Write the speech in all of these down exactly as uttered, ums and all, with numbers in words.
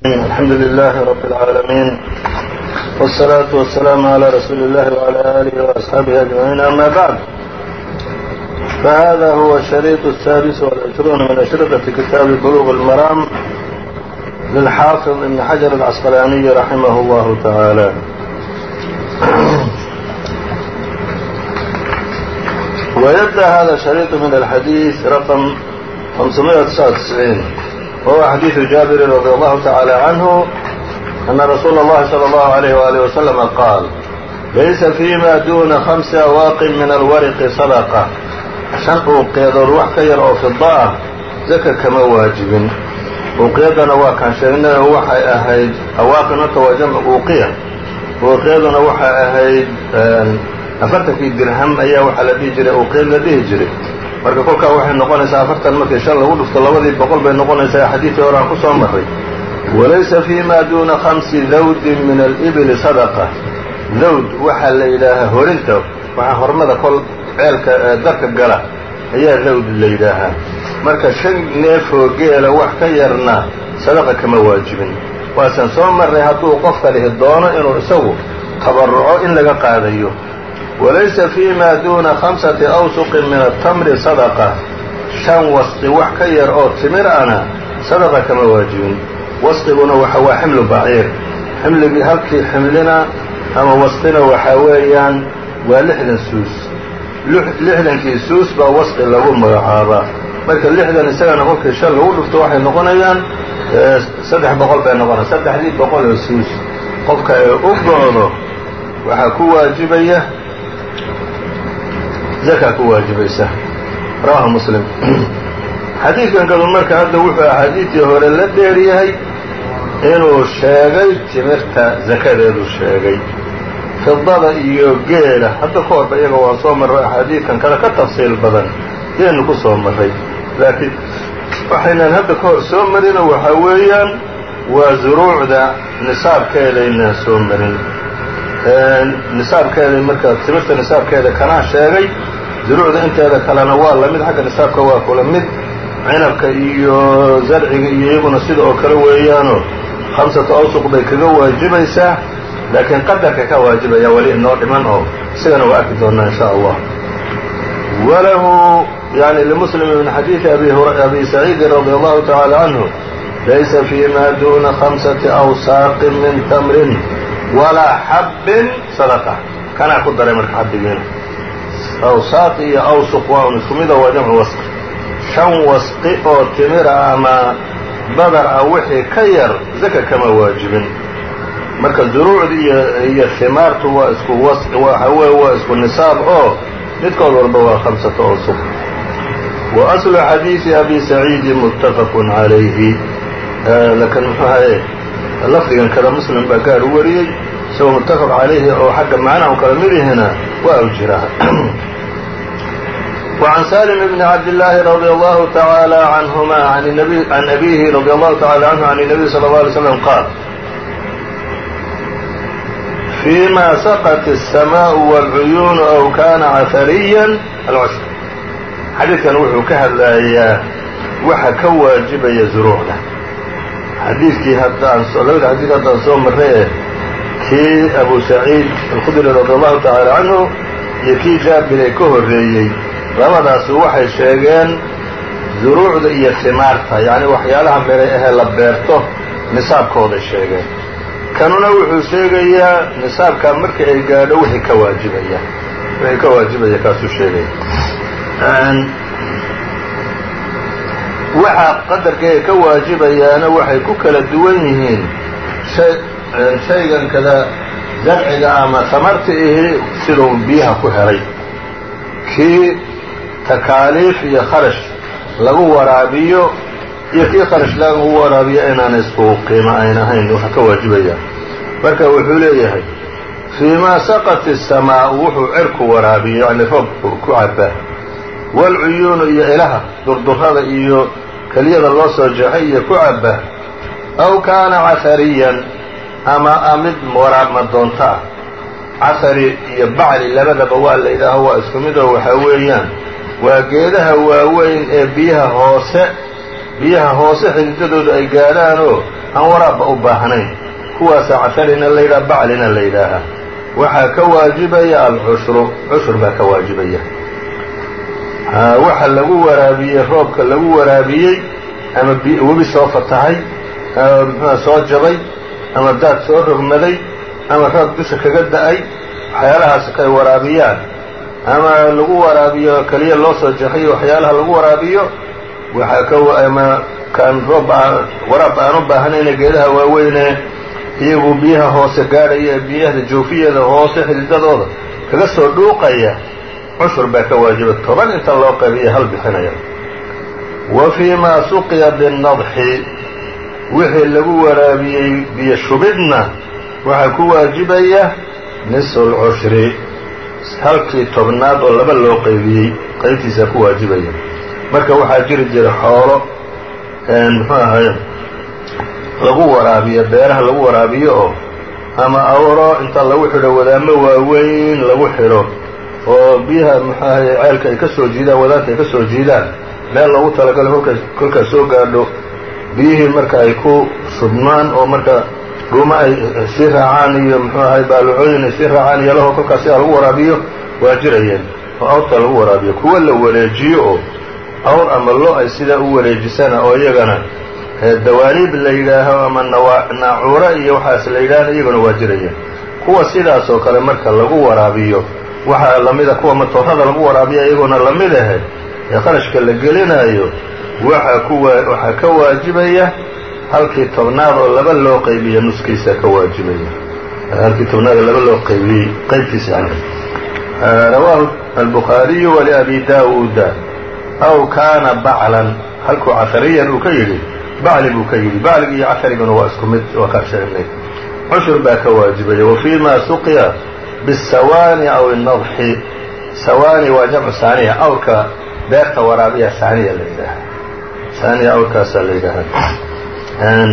الحمد لله رب العالمين والصلاة والسلام على رسول الله وعلى آله وأصحابه أجمعين. أما بعد، فهذا هو الشريط السادس والعشرون من أشرطة كتاب بلوغ المرام للحافظ ابن حجر العسقلاني رحمه الله تعالى. ويبدأ هذا الشريط من الحديث رقم خمسمائة وتسعة وتسعين، وهو حديث جابر رضي الله تعالى عنه أن رسول الله صلى الله عليه وآله وسلم قال: ليس فيما دون خمس أواق من الورق صدقة. shan uuqyadood wax ka yar oo fida ah zaka kama waajibin. uuqyadana waa kaan sheegnay oo waxay ahayd awaaqin horta waa jamcu uuqiya. uuqyaduna waxay ahayd afartankii dirham ayaa waxaa la dhihi jiray uuqyad la dhihi jiray. marka kolkaa waxay noqonaysaa afartan markii shan lagu dhufto labadii boqol bay noqonaysaa xadiidkii hore aan ku soo marray. walaysa fima duuna khamsi dawdin min alibili sadaqa. dawd waxaa la yidhaahaa horinta, waxaa hormada kol ceelka darka gala ayaa dawd la yidhaahaa. marka shan neefoo geela wax ka yarna sadaqa kama waajibin. waasaan soo marray hadduu qofka lihi doono inuu isagu tabarruco in laga qaadayo. walaysa fima duuna khamsati awsuqin min atamri sadaqa. shan wasqi wax ka yar oo timir ana sadaqa kama waajibin. wasqiguna waxa waa ximlu baciir. ximligii halkii ximlina ama wasqina waxaa weeyaan waa lixdan suus. lixdankii suus baa wasqi lagu magacaabaa. marka lixdan isagana kolkii shan lagu dhufto waxay noqonayaan saddex boqol bay noqonaya. saddexdii boqol oo suus qofka ee u goodo waxaa ku waajibaya zakaa ku waajibaysa. rawahu muslim. xadiidkan kadu marka hadda wuxuu axaadiidtii hore la dheer yahay inuu sheegay timirta zakadeedu sheegay. fidada iyo geela hadda ka horba iyaga waa soo marray axaadiidkan kale ka tafsiil badan yaynu ku soo marray, laakiin waxaynan hadda ka hor soo marino waxaa weeyaan waa zuruucda nisaabkeedaynaan soo marin. nisaabkeeda marka timirta nisaabkeeda kanaa sheegay. zuruucda inteeda kalena waa la mid, xagga nisaabka waa kula mid. cinabka iyo zarciga iyo iyaguna sida oo kale weeyaanoo khamsata awsuq bay kaga waajibaysaa, laakiin qadarka ka waajibaya weli inoo dhiman oo isigana waa arki doonaa in sha allah. walahu yani limuslim min xadiidi abi saciidin radi allahu tacaala canhu laysa fima duna khamsati awsaaqin min tamrin walaa xabbin sadaqa. kanaa ku daray marka xabbigiina. awsaaq iyo awsuq waa un isku mida, waa jamcu wasqi. shan wasqi oo timira ama badar ah wixii ka yar zaka kama waajibin. marka zuruucda iyo iyo himaartu waa isku wasqi, waxa weeye waa isku nisaab oo midkood walba waa khamsata awsuq. wa aslu xadiidi abi saciidin muttafaqun calayhi. lakin muxuu ahaye lafdigan kada muslim baa gaar u wariyey isagoo muttafaq calayhi oo xagga macnaha u kala mid yahina waa u jiraa. وعن سالم بن عبد الله رضي الله تعالى عنهما عن النبي عن أبيه رضي الله تعالى عنه عن النبي صلى الله عليه وسلم قال: فيما سقت السماء والعيون أو كان عثريا العشر. xadiidkan wuxuu ka hadlayaa waxa ka waajibaya zuruucda. xadiidkii haddaan labada xadiid haddaan soo marray kii abu saciid alkhudri radi allahu tacaala canhu iyo kii jaabir ee ka horreeyey, labadaasu waxay sheegeen zuruucda iyo himaarta, yacni waxyaalaha miray ahee la beerto nisaabkooday sheegeen. kanuna wuxuu sheegayaa nisaabkaa markii ay gaadho wixii ka waajibaya wixii ka waajibaya kaasuu sheegaya. waxa qadarka ay ka waajibayaana waxay ku kala duwan yihiin shay shaygan kada zarciga ama tamarta ihi siduu biyaha ku helay. kii takaaliif iyo kharash lagu waraabiyo iyo kii kharash lagu waraabiyo inaana isku qiimo ayn ahayn waxa ka waajibaya. marka wuxuu leeyahay fiimaa saqat الsamaau wuxuu cirku waraabiyo, yani roobku ku cabaa. wاlcuyuunu iyo ilaha durdurada iyo keliyada loo soo jeexay iyo ku cabaa. aw kaana cahariyan ama mid waraabma doonta ah. cahari iyo bacli labadaba waa la yidhaaho waa isku mid oo waxaa weeyaan waa geedaha waaweyn ee biyaha hoose biyaha hoose xididadooda ay gaadhaan oo aan waraabba u baahnayn kuwaasa casharina la yidhaha baclina la yidhaahaa waxaa ka waajibaya alcushru cushur baa ka waajibaya waxa lagu waraabiyey roobka lagu waraabiyey ama webi soo fatahay ama soo jabay ama daad soo rogmaday ama roob dusha kaga da'ay waxyaalahaas kay waraabiyaan ama lagu waraabiyo keliya loo soo jeexayo waxyaalaha lagu waraabiyo waxaa ka ama kaan roob waraab aan u baahanayna geedaha waaweyne iyagu biyaha hoose gaadhaya biyaha joofiyeeda hoose xididadooda kaga soo dhuuqaya cushur baa ka waajiba toban inta loo qaybiya hal bixinaya wa fii maa suqiya binnadxi wixii lagu waraabiyey biyo shubidna waxaa ku waajibaya nisfu lcushri halkii tobnaad oo laba loo qaybiyey qaybtiisa ku waajibaya marka waxaa jiri jira xoolo muxuu ahay lagu waraabiyo beeraha lagu waraabiyo oo ama awro inta lagu xidho wadaamo waaweyn lagu xidho oo biyaha muxuu ahay ceelka ay ka soo jiidaan wadaadka ay ka soo jiidaan meel loogu talagalo kolka kolkaas soo gaadho biyihii marka ay ku shubmaan oo marka dhuuma ay sii raacaan iyo muxuu ahay baalucooyin ay sii raacaan iyo laho kolkaas sidaa lagu waraabiyo waa jirayeen oo awrta lagu waraabiyo kuwa la wareejiyo oo awr ama lo ay sidaa u wareejisana oo iyagana dawaaliib la yidhaaho ama naacuura iyo waxaas la yidhaahna iyaguna waa jirayeen kuwa sidaas oo kale marka lagu waraabiyo waxaa lamida kuwa matoorada lagu waraabiya iyaguna lamid ahe ee qarashka la gelinayo waxaa ku waxaa ka waajibaya halkii tobnaad oo laba loo qaybiya nuskiisa ka waajibaya halkii tobnaad oo laba loo qaybiyey qaybtiisa yani rawaahu albukhaariyu waliabi daawuuda aw kaana baclan halkuu cashariyan uu ka yidhi bacli buu ka yidhi bacligi iyo cashariguna waa isku mid waa kaa sheegnay cushur baa ka waajibaya wa fii ma suqiya bisawaani aw innadxi sawaani waa jamcu saaniya awrka beerta waraabiya saaniya la yidhaahaa saaniya awrkaasaa la yidhaahaa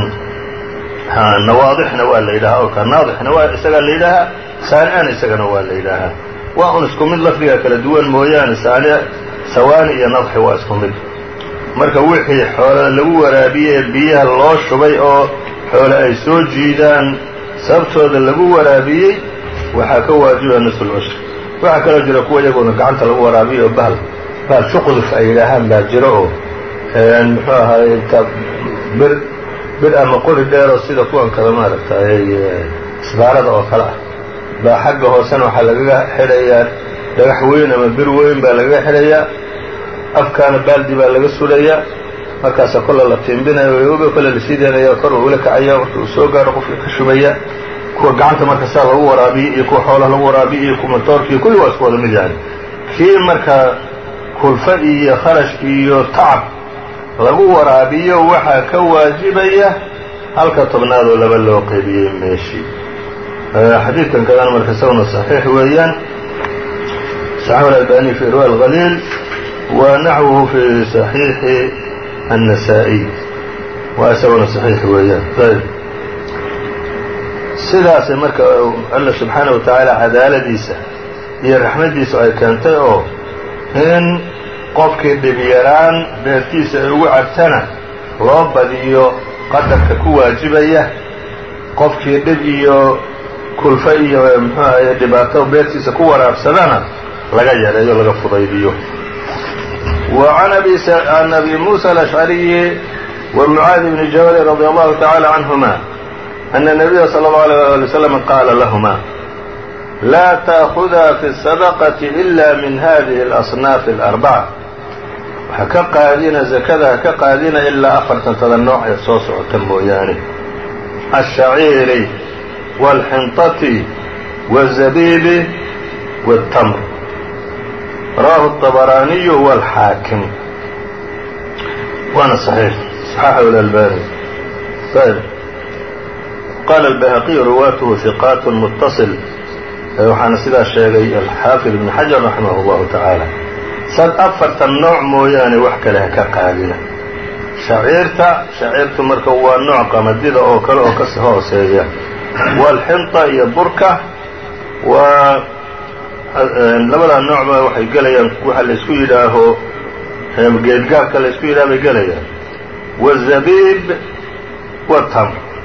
nawaadixna waa la yidhahaa awrka naadixna waa isagaa la yidhaahaa saani'ana isagana waa la yidhaahaa waa un isku mid lafdiga kala duwan mooyaane saani sawaani iyo nadxi waa isku mid marka wixii xoolada lagu waraabiyey biyaha loo shubay oo xoole ay soo jiidaan sababtooda lagu waraabiyey waxaa ka waajibaya nisfu lcushri waxaa kaloo jira kuwa iyaguna gacanta lagu waraabiyo oo bahal bahal shuqduf ay yidhaahaan baa jiro oo muxuu ahaay ta bir bir ama qori dheeroo sida kuwan kale maaragtay isbaarada oo kale ah baa xagga hoosena waxaa lagaga xidhayaa dhagax weyn ama bir weyn baa lagaga xidhayaa afkaana baaldi baa laga sudhayaa markaasa kolle la tiimbinaya wba kolle la sii deynaya kor ula kacaya marka uu soo gaadho qofka ka shubaya kuwa gacanta marka saa lagu waraabiyo iyo kuwa xoolaha lagu waraabiyo iyo kuwa matoorka iyo kulli waa isku wada mid yani kii marka kulfa iyo kharashki iyo tacab lagu waraabiyo waxaa ka waajibaya halka tobnaadoo laba loo qaybiyey meeshii xadiidkan kadana marka isaguna صaxiix weeyaan صaxiix alalbani fi irwa اlhaliil wa naxwuhu fi صaxiixi النasaaئي waa isaguna صaxiix weeyaan ayb sidaasay marka alla subxaanaه wa tacaala cadaaladiisa iyo raxmadiisu ay keentay oo in qofkii dhibyaraan beertiisa ay ugu cabtana loo badiyo qadarka ku waajibaya qofkii dhib iyo kulfa iyo muxuu ahaye dhibaato beertiisa ku waraabsadana laga yareeyo laga fudaydiyo وعن أبي موسى الأشعري ومعاذ بن جبل رضي الله تعالى عنهما أن النبي صلى الله عليه وسلم قال لهما لا تأخذا في الصدقة إلا من هذه الأصناف الأربعة ha ka qaadina zakada ha ka qaadina ilaa afartantada nooc ee soo socota mooyaane الشhaciiri والxinطati والزabiibi والتمr rawaahu الطبراني والxaakim waana صaxiix صaxaxahu الألباني ayb qaala البyhaqiي ruwaatuhu ثiqaat mutaصil waxaana sidaa sheegay alxaafid ibn xajar raximah الlahu taعaalى sad afartan nooc mooyaane wax kale ha ka qaadina shaciirta shaciirtu marka waa nooc qamadida oo kale oo kasi hooseeya waalxinta iyo burka waa labadaa noocba waxay gelayaan waxa la isku yidhaaho geedgaabka la isku yidhaha bay gelayaan wazabiib watamr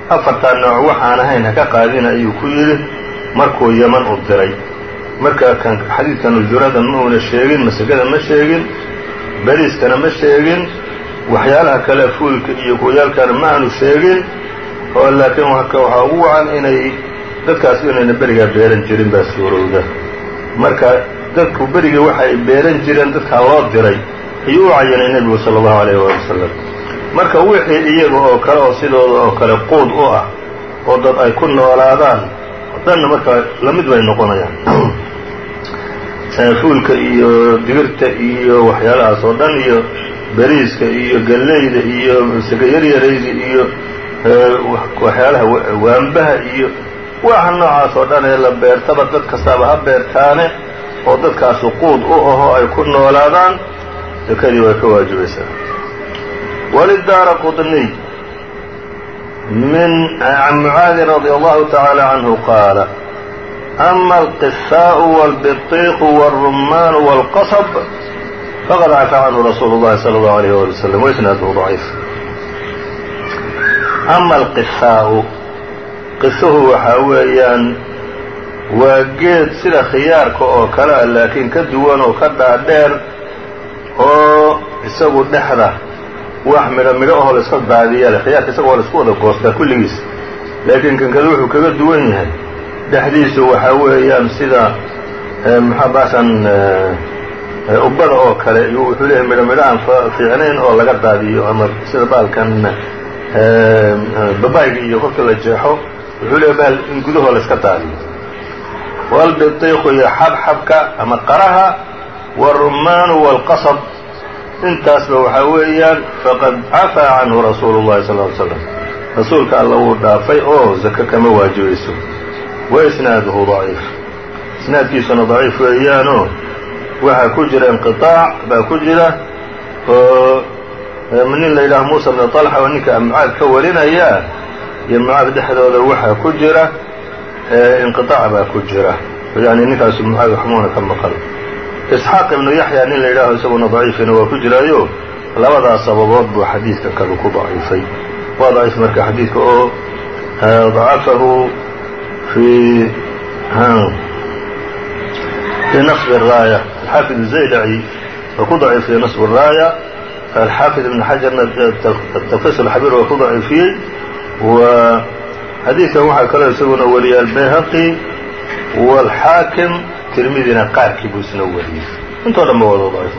afartaa nooc waxaan ahayn ha ka qaadina ayuu ku yidhi markuu yaman u diray. marka kan xadiidkan ujurada ma uuna sheegin, masagada ma sheegin, beriiskana ma sheegin, waxyaalaha kale fuulka iyo kuyaalkana ma aanu sheegin, oo laakiin waxaa ugu wacan inay dadkaas inayna berigaa beeran jirin baa suurowda. marka dadku berigii waxa ay beeran jireen dadkaa loo diray ayuu u cayanay nebigu sala allahu alayh waali wasalam. marka wixii iyaga oo kale oo sidooda oo kale quud u ah oo dad ay ku noolaadaan dhanna marka lamid bay noqonayaan. fuulka iyo digirta iyo waxyaalahaas oo dhan iyo beriiska iyo galleyda iyo sagayaryarayda iyo waxyaalaha waambaha iyo waxa noocaas oo dhan ee la beertaba dad kastaaba ha beertaane oo dadkaasu quud u ahoo ay ku noolaadaan sakadii way ka waajibaysaa. walidaara qudniy min can mucaadin radi allahu tacaala canhu qaala ama alqisaa'u wاlbiطiiqu wاlrumaanu wاlqasb faqad cafaa canhu rasuulu اllahi salى اllahu alayh wali wasalam waisnaaduhu ضaciif. ama alqisaa'u qisuhu waxaa weeyaan waa geed sida khiyaarka oo kale ah laakiin ka duwan oo ka dhaadheer oo isagu dhexda wax midho midho ahoo la iska daadiya leh. khiyaarka isaga waa la isku wada goostaa kulligiis, laakiin kan kale wuxuu kaga duwan yahay dhexdiisu waxaa weeyaan sida maxaa baasan ubbada oo kale wuxuu leeyahay midho midho aan fiicnayn oo laga daadiyo, ama sida baalkan babayga iyo kolka la jeexo wuxuu leeyahay baal in gudahoo la iska daadiyo. waalbiطiiqu iyo xabxabka ama qaraha, wاlrumaanu wاlqasb intaasba waxaa weeyaan faqad cafaa canhu rasuulu اllahi sal ly slam, rasuulka alla wuu dhaafay oo zaka kama waajibayso. waisnaaduhu ضaciif, isnaadkiisuna daciif weeyaanoo waxaa ku jira inqiطaac baa ku jira oo nin la yidhaha muusa bn طalxa oo ninka mucaad ka warinaya iyo mucaad dhexdooda waxaa ku jira inqiطaac baa ku jira, yani ninkaasu mucaad waxmuuna ka maqal. isxaaq ibnu yaxya nin la yidhaaho isaguna daciifina waa ku jiraayo labadaas sababood buu xadiidka kale ku daciifay. waa daciif marka xadiidka oo dacafahu fi في نصب الراية الحافظ الزيلعي وku ضعيفiyey نصب الراية. الحافظ بن xaجرna التلkhiص الxabير waa ku ضعيifiyey. xadiidkan waxaa kaloo isaguna wariyay الbayhaqي والxaakim, tirmidina qaarkii buu isna wariyey, intoo dhan ba wada ضعيif.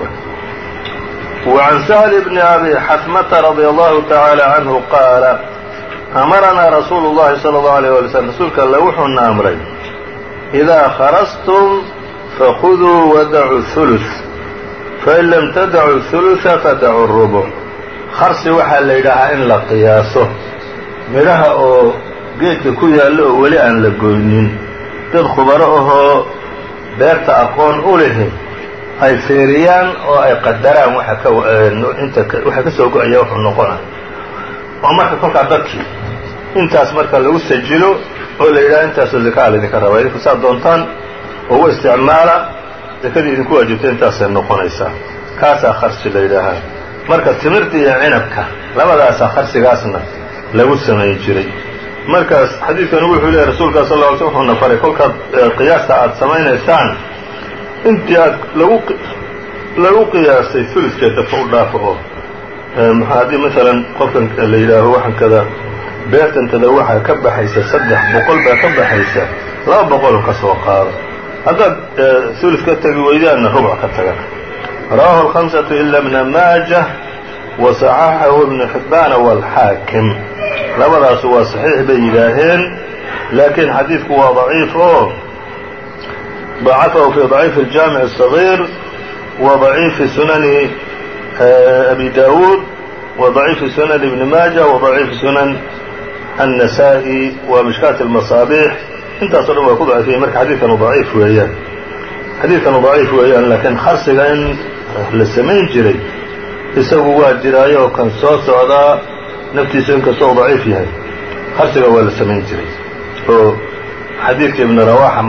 وعن سهل بن أbي xatmةa رضي الله تعالى عنه qاaلa أمرnaa رasuuل اللhi صلى الله عليه ولي وسلم rasuulka alle wuxuuna amray إذا خرجتم فخذوا وdعوا الثلث fain lam tadacuu الثuluثa fadacuu الربع. kharsi waxaa la yidhaahaa in la qiyaaso midhaha oo geedka ku yaallo oo weli aan la goynin. dad khubaro ahoo beerta aqoon u lihi ay feeriyaan oo ay qadaraan waxa ka inta waxa ka soo go-aya wuxuu noqona, oo marka kolkaa dadkii intaas marka lagu sajilo oo la yidhaha intaasoo zakaa laydinka rabaa, idinku saad doontaan oo u isticmaala, zakadii idinku waajibtay intaasay noqonaysaa. kaasaa kharsi la yidhaahaa. marka timirta iyo cinabka labadaasaa kharsigaasna lagu samayn jiray. markaas xadiidkan wuxuu leeyahy rasuulka sal lla ly slm wuxuuna faray kolkaad qiyaasta aad samaynaysaan intii aad lagu lagu qiyaasay uludkeed dafa u dhaafo oo maxaa haddii maalan qofkan la yidhaaho waxan kada beertantada waxaa ka baxaysa saddex boqol baa ka baxaysa, laba boqoloo ka soo qaado. haddaad ulud ka tegi weydaanna rubc ka taga. rawaahu alkhamsatu ila bna maajah wa saxaxahu ibnu xibbaana waalxaakim. labadaasu waa saxiix bay yidhaaheen, laakiin xadiidku waa daciif oo dacafahu fi daciif aljaamic الصaغيir wa daciifi sunani abi daawuud wa daciifi sunan ibni maaja wa daciifi sunan النasaa'i wa mishkaat الmasaabiix. intaasoo dhan waa ku daciifiyey. marka xadiidkanu daciif weeyaan xadiidkanu daciif weeyaan laakiin kharsiga in la samayn jiray isagu waa jiraayo oo kan soo socdaa naftiisu inkastoo daciif yahay kharsiga waa la samayn jiray. oo xadiidka ibn rawaxa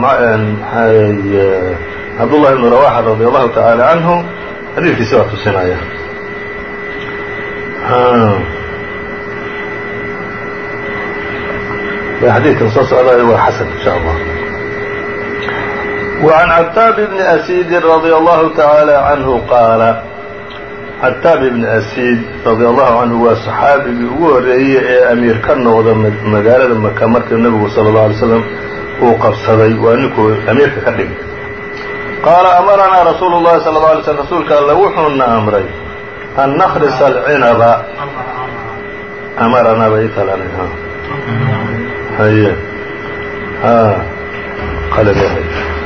cabdullahi ibn rawaxa radi allahu tacaala canhu xadiidkiisi waa tusinaya. xadiidkan soo socdaay waa xasan in sha allah. وعن عتاب بن أسيد رضي الله تعالى عنه قال عتاب بن أسيد رضي الله عنه waa صxaabigii ugu horeeyey ee amiir ka noqda magaalada maka markii nebigu salى الlaه عalيه وسلم uu qabsaday waa ninkuu amiirka ka dhigay. qaala amaranaa rasuulu الlahi salى الlaه عalيه slm rasuulka alla wuxuuna amray an nakrisa alcinaba amaranaa bay talan haye qalad yahay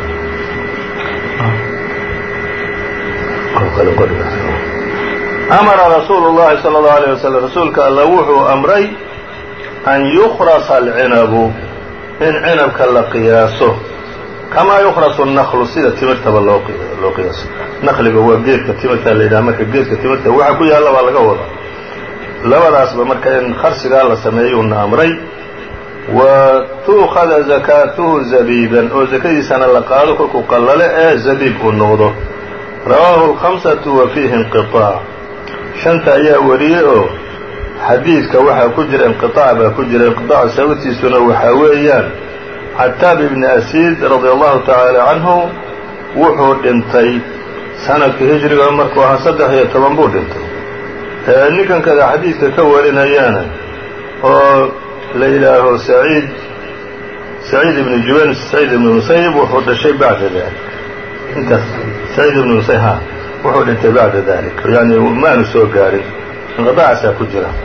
amara rasuulu الlahi salى الlaه عalيه waslm rasuulka alla wuxuu amray an yukrasa alcinabu in cinabka la qiyaaso kamaa yukrasu الnaklu sida timirtaba loo qiyaaso. naqliga waa geedka timirta la yidhaha marka geedka timirta waxa ku yaalla baa laga wada labadaasba marka in kharsigaa la sameeyuuna amray. wa tu'khada zakaatuhu zabiiban oo zakadiisana la qaado kolkuu qallale ee zabiib uu noqdo. rawaahu الkhamsatu wa fiihi inqiطaac. shanta ayaa wariyey oo xadiidka waxaa ku jira inqiطaac baa ku jira. inqiطaaca sababtiisuna waxaa weeyaan cataab ibni asiid radia allahu tacaala canhu wuxuu dhintay sanadka hijriga markuu ahaa saddex iyo toban buu dhintay. ninkan kada xadiidka ka warinayaana oo la yidhaaho saciid saciid ibnu jubayn saciid ibnu musayib wuxuu dhashay bacda dalik intaas saciid ibnu musayib ha wuxuu dhintay bacda dalik yani maanu soo gaarin inqiطaacaasaa ku jira.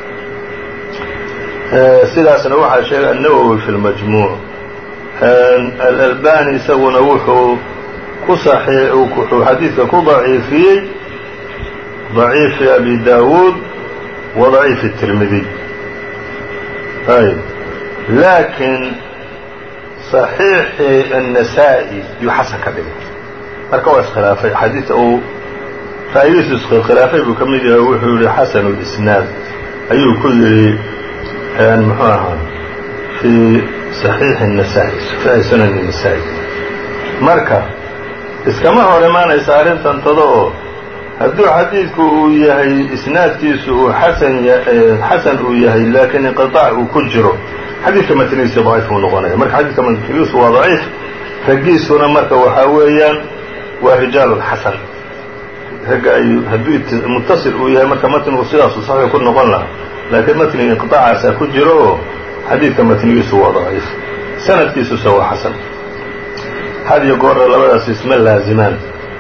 sidaasna waxaa sheegay الnawowi fi اlmajmuuع. alalbani isaguna wuxuu ku wuxuu xadiidka ku daciifiyey ضaciifi abi dawuud wa ضaciifi الtirmidiy. ayb laakiin صaxiixi النasaa'i yuu xasan ka dhigay marka waa iskhilaafay xadiidka uu ra'yigiisu iskhilaafay buu ka mid yahay. wuxuu yihi xasanu اlisnaad ayuu ku yidhi muxuu ahaa fii صaxiixi النasaa'i fi sanani النasaa'i. marka iskama hor imaanaysa arrintan tada oo hadduu xadiidku uu yahay isnaadkiisu uu xasan xasan uu yahay laakiin inqiطaac uu ku jiro xadiidka matnigiisa daciif uu noqonaya. marka xadiidka matnigiisu waa daciif raggiisuna marka waxaa weeyaan waa rijaalun xasan ragga ay hadduu mutasil uu yahay marka matnigu sidaasu saxiix ku noqon lahaa laakiin matniga inqiطaacaasaa ku jiro oo xadiidka matnigiisu waa daciif sanadkiisuse waa xasan. had iyo goorna labadaas isma laazimaan.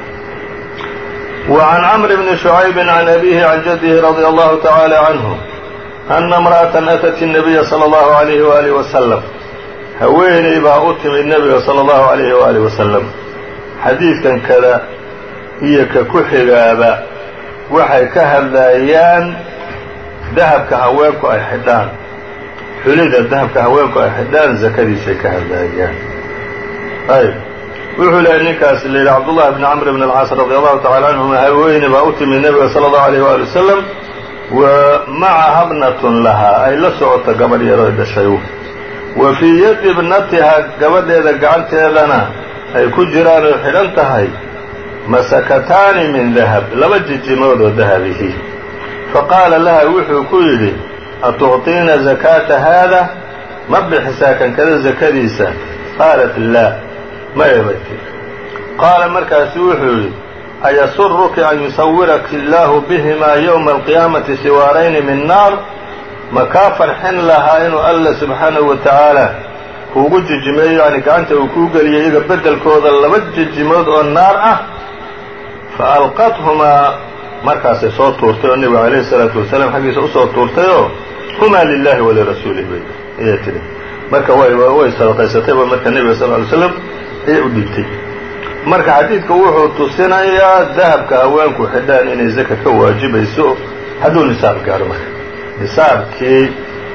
وعن cمر بن شعyب عن أبيه عن جده رضي الله تعالى عنه أن امرأة أتت النبي صلى الله عليه وآله وسلم haweeney baa u timid nebiga salى الlahu عalayhi waalihi wasalam. xadiidkan kada iyo ka ku xigaaba waxay ka hadlayaan dahabka haweenku ay xidhaan xulida dahabka haweenku ay xidhaan zakadiisay ka hadlayaan. ayb wuxuu lehay ninkaas la yidhi cabdullahi bni camr bn alcaas radi allahu tacala canhuma haweeney baa u timid nebiga salى الlahu عalayh waali wasalam wa macaha bnatun lahaa ay la socoto gabadh yaro dhashay wa fii yadi ibnatiha gabadheeda gacanteedana ay ku jiraan oo xidhan tahay masakataani min dahab laba jijimood oo dahabihi. faqaala laha wuxuu ku yidhi atucطiina zakaata haada ma bixisaa kankada zakadiisa? qaalat laa maya bay tii. qaala markaasu wuxuu yidhi ayasuruki an yusawiraki illaahu bihimaa yowma alqiyaamati siwaarayni min naar ma kaa farxin lahaa inuu alla subxaanahu wa tacaala kuugu jijimeeyo yani gacanta uu kuu geliyo iyaga beddelkooda laba jijimood oo naar ah? fa alqathumaa markaasay soo tuurtay oo nebiga calayhi salaatu wasalaam xaggiisa usoo tuurtayoo humaa lilaahi walirasuulihi bay ayay tidhi. marka way way sadaqaysatayba marka nebiga sal ly slam ayay u dhiibtay. marka xadiidku wuxuu tusinayaa dahabka haweenku xidhaan inay zaka ka waajibayso hadduu nisaab gaaro. marka nisaabkii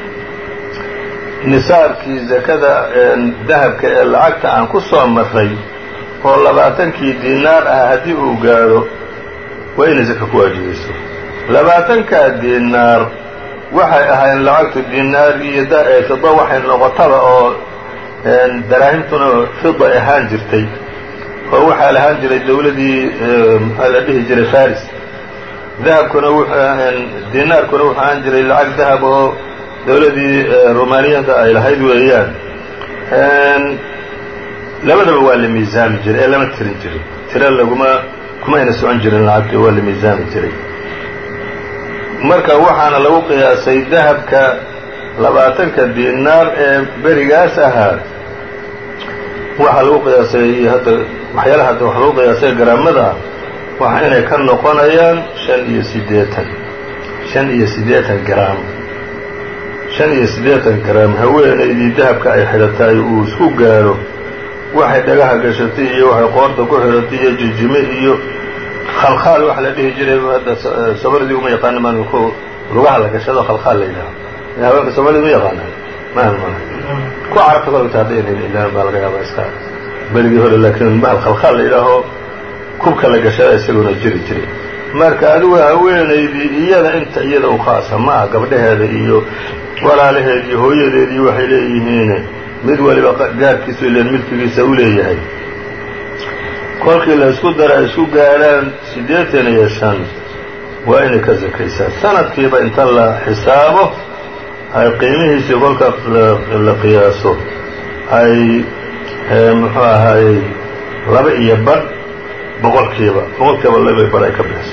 nisaabkii zakada dahabka ee lacagta aan ku soo marray oo labaatankii diinaar ah haddii uu gaadho waa inay zaka ku waajibayso. labaatankaa diinaar waxay ahaayeen lacagtu diinaar iyo fida waxay noqotaba oo daraahimtuna fida ahaan jirtay oo waxaa lahaan jiray dawladii maxaa la dhihi jiray faris. dahabkuna diinaarkuna wuxuu ahaan jiray lacag dahab oo dowladdii rumaaniyaanka ay lahayd weeyaan. labadaba waa la miisaami jiray ee lama tirin jirin, tiro laguma kumayna socon jirin lacagta, waa la miisaami jiray. marka waxaana lagu qiyaasay dahabka labaatanka diinaar ee berigaas ahaa, waxaa lagu qiyaasay hadda waxyaalaha hadda wax lagu qiyaasay garaamada ah waxa inay ka noqonayaan shan iyo siddeetan shan iyo siddeetan garaam shan iyo siddeetan garaam haweenaydii dahabka ay xidhatay uu isku gaaro waxay dhagaha gashatay iyo waxay qoorta ku xidhatay iyo jijime iyo khalkhaal wax la dhihi jiray hadda Soomaalida uma yaqaan maan ku lugaha la gashado khalkhaal la yiraahdo haweenka Soomaalida ma yaqaanaan maan maan ku carabta kale taadeen ilaa baa laga yaabaa iska berigii hore laakiin bahal khalkhaal la yiraahdo kubka la gashada isaguna jiri jiray. marka adigu haweenaydii iyada inta iyada u khaasa ma aha, gabdhaheeda iyo walaalaheed iyo hooyadeed iyo waxay leeyihiin mid waliba gaarkiisu ileen milkigiisa u leeyahay. kolkii la isku dara isku gaaraan siddeetan iyo shan waa inay ka zakaysaa sanadkiiba inta la xisaabo ay qiimihiisii kolka la qiyaaso ay muxuu ahaayey laba iyo badh boqolkiiba boqolkiiba laba badh ay ka bixiso.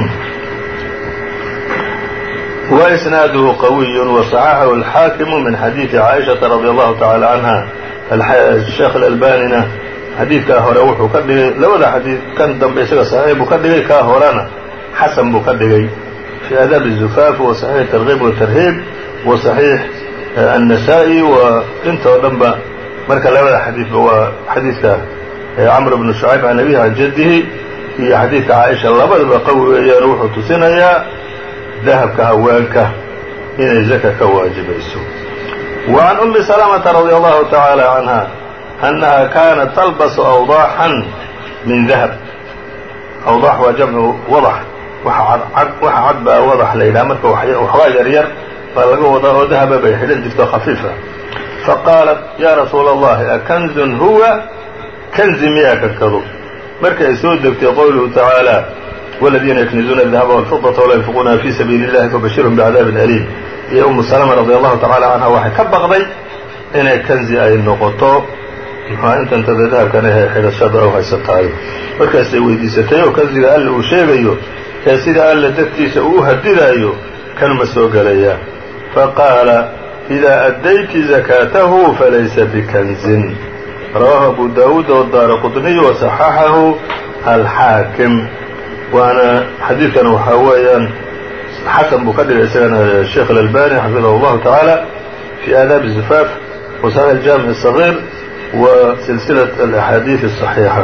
وإسناده قوي وصححه الحاكم من حديث عائشة رضي الله تعالى عنها. الشيخ الألبانيna xadiidkaa hore wuxuu ka dhigay labada xadiid kan dambe isaga صaxiix buu ka dhigay, kaa horena xasan buu ka dhigay في آdاab الزفاaf وصaحيح ترغيب وترهيب وصaحيح النسائي وinta oo dhan ba marka labada xadiidba waa xadiidka cمر بن شhuعayب عن أبيه عن جده iyo xadiidka caaئشha labadaba qawi weeyaan wuxuu tusinayaa dahabka haweenka inay zaka ka waajibayso. وعن أم سلمة رضي الله تعالى عنها أنها كانت تلبس أوضاحا من ذهب. أوضاح waa jamcu wadax, waxa cad baa wadax la yidhaha marka waxbaa yar yar baa laga wadaa oo dahaba bay xidhan jirto khafiifa. faqaalat ya rasuula الlahi akanzun huwa kanzi miyaa kankadu. marka ay soo degtay qowluhu tacaalى والذيina yknizuuna الذahaba والفiضaةa وlaa ينfiquunaha fي sabiili الlahi fabashirhum بعadاabi أliim. iyo umu salama radي allahu tacala canha waxay ka baqday inay kanzi ay noqoto muxua intantada dahabkan ahe xidhashada u haysataayo. markaasay weydiisatay oo kanziga alle uu sheegayo ee sida alle dagtiisa uu u hadidaayo kan ma soo gelaya. faqaala إidaa addayti zakaatahu falaysa bikanzin. rawaahu abu daawuud wadaara qطniy waصaxaxahu alxaakim. waana xadiidkan waxaa weeyaan xasan buu ka dhigay isagana sheekh الألbani xafidahu الlahu taعaalى في آdاab الزفاaf وصحيح الجامع الصغير وسلسلة الأحاadiiث الصحيiحة.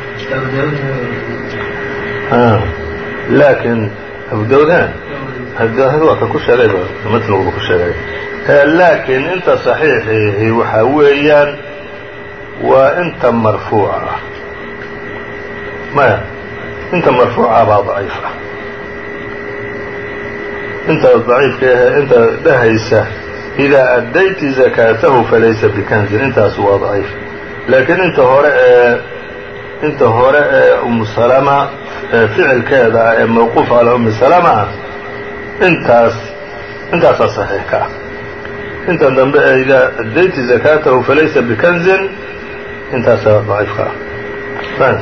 laakiin abu daawud waa kan ku sheegay matnigu ku sheegay. laakiin inta صaxiixihi waxaa weeyaan waa inta marfuuca ah maya inta marfuuca baa ضaciif ah. inta ضaciifka ahe inta dhahaysa إidaa addayti zakaatahu falaysa bikanzin intaas waa ضaciif. laakiin inta hore ee inta hore ee umu salama ficilkeeda ah ee mawquuf calaa umi salama ah intaas intaasaa صaxiix ka ah. intan dambe ee idaa addayti zakaatahu falaysa bikanzin intaasaa ضaciif ka ah.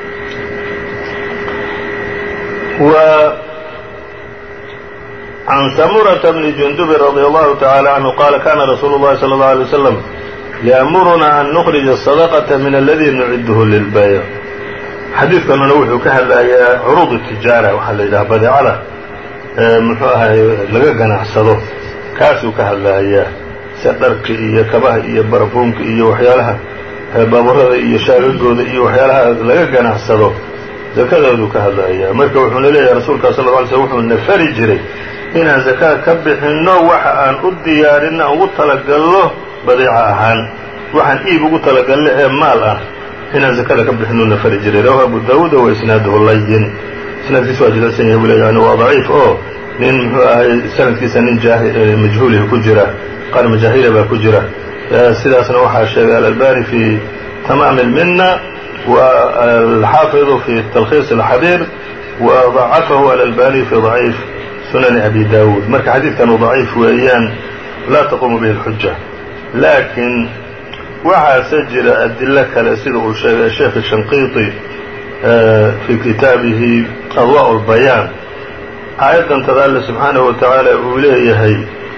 عن سمرة بن جندب رضي الله تعالى عنه قال كان رsuuل اللhi صلى الله عليه وسلم يأمرنا أن نخرج الصدقة من الذي نعده للبيع. xadiidkanuna wuxuu ka hadlayaa curuud التijaarة waxaa la yidhaha badeecada muxuu ahay laga ganacsado kaasuu ka hadlayaa sida dharka iyo kabaha iyo barafuunka iyo waxyaalaha baaburada iyo shaagagooda iyo waxyaalaha laga ganacsado zakadoodu ka hadlayaa. marka wuxuuna leeyahay rasuulka sal اه عlay slm wuxuu na fari jiray inaan zakaad ka bixinno waxa aan u diyaarinno aan ugu talagalno badeeca ahaan waxaan iib ugu talagalno ee maal ah inaan zakada ka bixinno na fari jiray. rawahu abu daawuud wa isnaaduhu layin. isnaadkiisa waa jilicsan yahay buu leeyahay waa daciif oo nin muxuu ahay sanadkiisa nin majhuulihi ku jira qaar majaahiila baa ku jira. sidaasna waxaa sheegay alalbani fi tamaam اlmina والxaafiظu fi talkhiis اlxabiir وضacafahu alalbani fi ضaciif sunani abi daawuud. marka xadiidkanu daciif weeyaan laa taquumu bihi اlxuja laakiin waxaase jira adilo kale sida uu sheegay sheekh shanqiiti fii kitaabihi adwaaء اlbayaan aayaddan tada alle subxaanahu wa tacaala uu leeyahay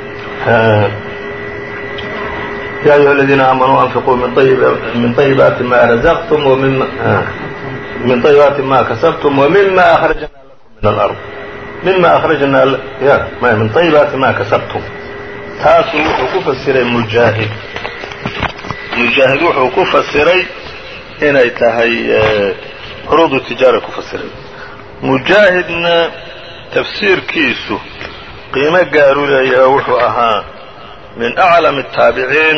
ya ayuha aladiina aamanuu anfiquu min طayibaati ma razaqtum min طayibaati ma kasabtum wmima akhrajna lakum min alard mima akhrajna ya min طayibaati ma kasabtum taasuu wuxuu ku fasiray mujaahid mujaahid wuxuu ku fasiray inay tahay curuudu tijaara ku fasiray mujaahidna tafsiirkiisu qiimo gaaru leeyahay wuxuu ahaa min aclam الtaabiciin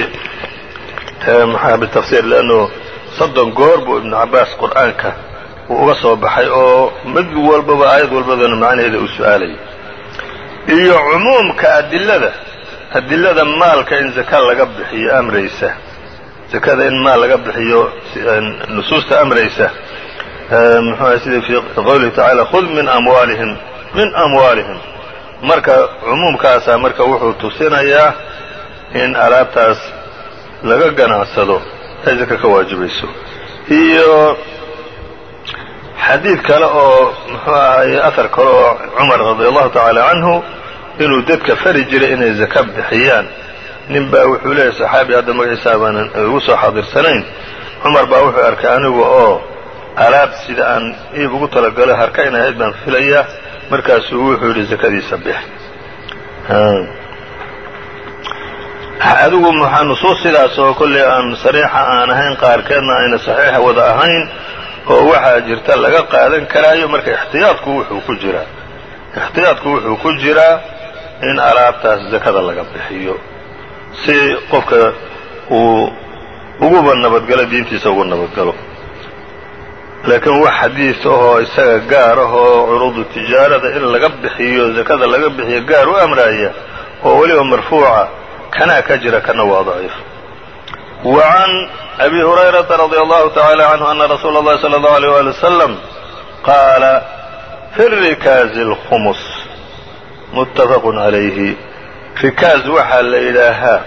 bitafsir lanno soddon goor buu ibnu cabaas qur'aanka uu uga soo baxay oo mid walbaba aayad walbadana macnaheeda uu su-aalayay iyo cumuumka adilada adilada maalka in zaka laga bixiyo amraysa zakada in maal laga bixiyo nusuusta amraysa muxuu sida fi qowlihi tacaala khud min amwaalihim min amwaalihim marka cumuumkaasaa marka wuxuu tusinayaa in alaabtaas laga ganacsado ay zaka ka waajibayso iyo xadiid kale oo muxuu ahaye ahar kale oo cumar radi allahu tacaala canhu inuu dadka fari jiray inay zaka bixiyaan nin baa wuxuu leeyahy saxaabi hadda magaciisa baanan ugu soo xaadirsanayn cumar baa wuxuu arkay anigu oo alaab sida aan iib ugu talagalo harka inay ahayd baan filayaa markaasuu wuxuu yidhi zakadiisa bix adigu maxaa nusuus sidaas oo kolley aan sariixa aan ahayn qaarkeedna ayna saxiixa wada ahayn oo waxaa jirta laga qaadan karaayo marka ixtiyaadku wuxuu ku jiraa ixtiyaadku wuxuu ku jiraa in alaabtaas zakada laga bixiyo si qofka uu uguba nabadgalo diintiisa ugu nabadgalo laakiin wax xadiis ahoo isaga gaar ah oo curuudu tijaarada in laga bixiyo zakada laga bixiyo gaar u amraaya oo weliba marfuuca kanaa ka jira kana waa daciif وعn أbي هuريرaةa رضي الله تعالى عنه أن رsuuل الlahi صلى الله عليه وaلي وسلم qاala في الرikاaز الخمس متفق عaليهi rikaaz waxaa la yidhaahaa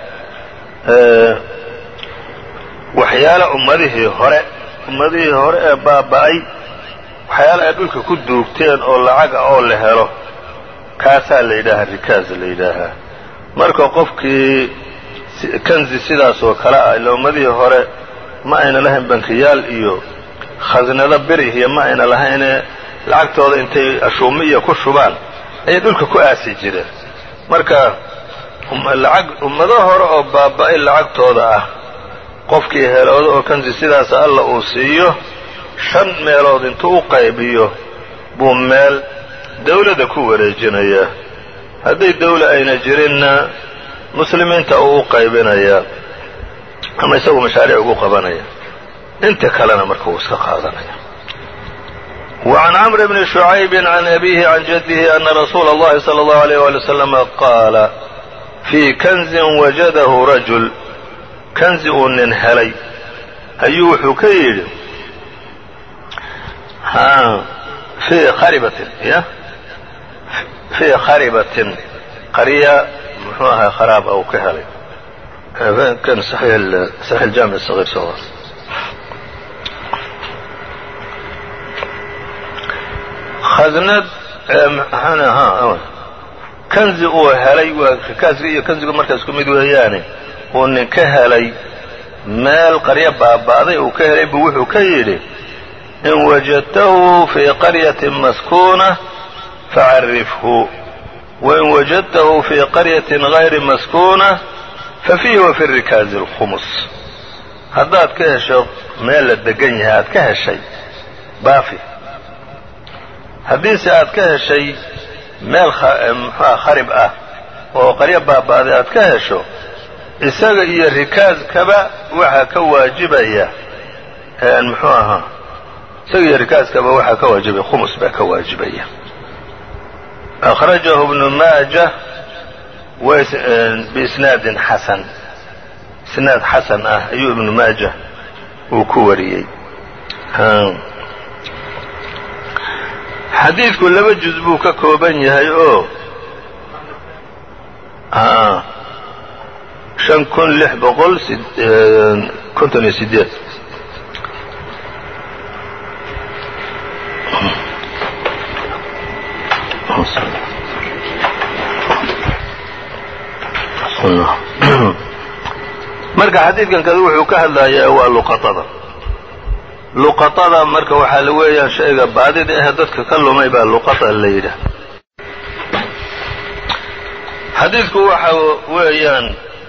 waxyaala ummadihii hore ummadihii hore ee baaba'ay waxyaala ay dhulka ku duugteen oo lacag ah oo la helo kaasaa la yidhaahaa rikaaz la yidhaahaa marka qofkii kanzi sidaas oo kale ah ila ummadihii hore ma ayna lahayn bankiyaal iyo khasnado berihiya ma ayna lahayne lacagtooda intay ashuumi iyo ku shubaan ayay dhulka ku aasi jireen marka lacag ummado hore oo baaba'ay lacagtooda ah qofkii helooda oo kanzi sidaas alla uu siiyo shan meelood intuu u qaybiyo buu meel dawladda ku wareejinayaa hadday dawla ayna jirinna muslimiinta uu u qaybinayaa ama isagu mashaariic ugu qabanaya inta kalena marka uu iska qaadanaya وعن عمرو بن شعيب عن أبيه عن جده أن رسول الله صلى الله عليه وآله وسلم قال في كنز وجده رجل كنز uu nin helay ayuu wuxuu ka yidhi في kharibatin y fii kharibatin qarya muxuu ahaa kharaab ou ka helay kan صaxiix الjaamiع الصغير soo khasnad kanzi uu helay waa rikaasga iyo kanziga markaa isku mid weeyaane uu nin ka helay meel qaryo baaba'day uu ka helay buu wuxuu ka yidhi in wajadtahu fii qaryatin maskuuna facarifhu wain wajadtahu fii qaryatin gayri maskuuna fafiihi wa fi rikaazi اlkhumus haddaad ka hesho meel la degan yahay aad ka heshay baafi haddiise aad ka heshay meel mxua kharib ah oo qaryo baaba'day aad ka hesho isaga iyo rikaaskaba waxaa ka waajibaya muxuu ahaa isaga iyo rikaaskaba waxaa ka waajibaya khumus baa ka waajibaya akhrajahu ibnu maaja biisnaadin xasan isnaad xasan ah ayuu ibnu maaja uu ku wariyey xadiidku laba juz buu ka kooban yahay oo شhan kun lix boqol konton iyo sideed marka xadiidkan kada wuxuu ka hadlayaa waa luqatada luqatada marka waxaa la weeyaan shayga baadida ah dadka ka lumay baa luqata la yidhaah xadiidku waxa weeyaan